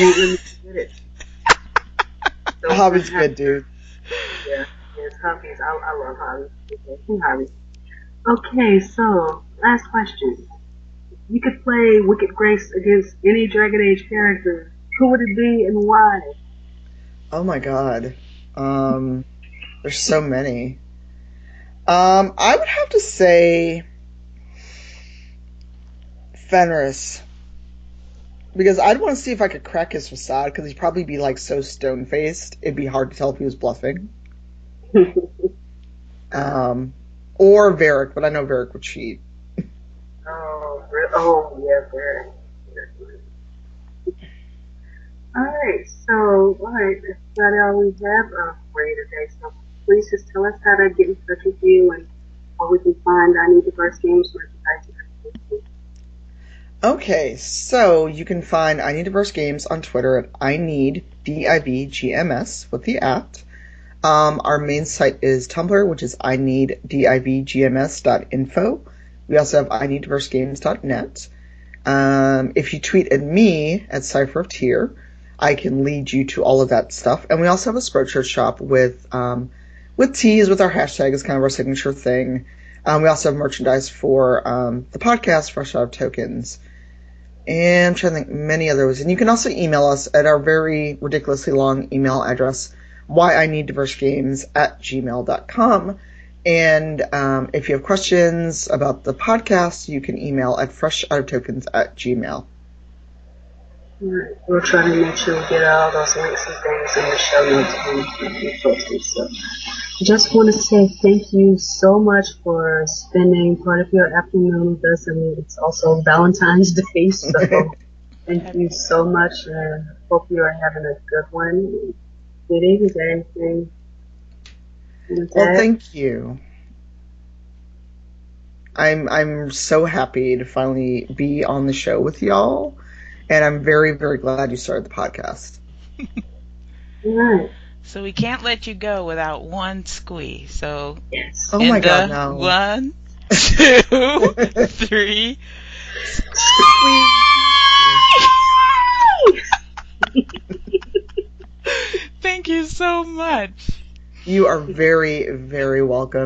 Javi's good, dude. Yeah, yeah, Javi's. I, I love Javi. Okay, Javi. Okay, so last question. You could play Wicked Grace against any Dragon Age character. Who would it be and why? Oh my god. Um, there's so many. Um, I would have to say Fenris. Because I'd want to see if I could crack his facade, because he'd probably be like so stone-faced, it'd be hard to tell if he was bluffing. um, or Varric, but I know Varric would cheat. Oh, oh yeah, Varric. Alright, so, alright, that's about all we have uh, for you today. So please just tell us how to get in touch with you and where we can find I Need Diverse Games merchandise. Okay, so you can find I Need Diverse Games on Twitter at I Need D I V G M S with the at. Um, our main site is Tumblr, which is I Need D I V G M S dot info. We also have I Need Diverse Games dot net. Um, if you tweet at me at Cypher of Tier, I can lead you to all of that stuff. And we also have a Spreadshirt shop with um, with teas with our hashtag is kind of our signature thing. Um, we also have merchandise for um, the podcast, Fresh Out of Tokens. And I'm trying to think many others. And you can also email us at our very ridiculously long email address, why I need diverse games at gmail dot com. And um, if you have questions about the podcast, you can email at fresh out of tokens at gmail. Alright, we'll try to make sure we get all those links and things in the show notes when we post it. So, I just want to say thank you so much for spending part of your afternoon with us. I mean, it's also Valentine's Day, so thank you so much. Uh, hope you are having a good one. Diddy, is there anything you want to Well, add? thank you. I'm I'm so happy to finally be on the show with y'all, and I'm very very glad you started the podcast. Alright. So we can't let you go without one squee. So Yes. Oh in my the God, no! one, two, three. Thank you so much. You are very very welcome.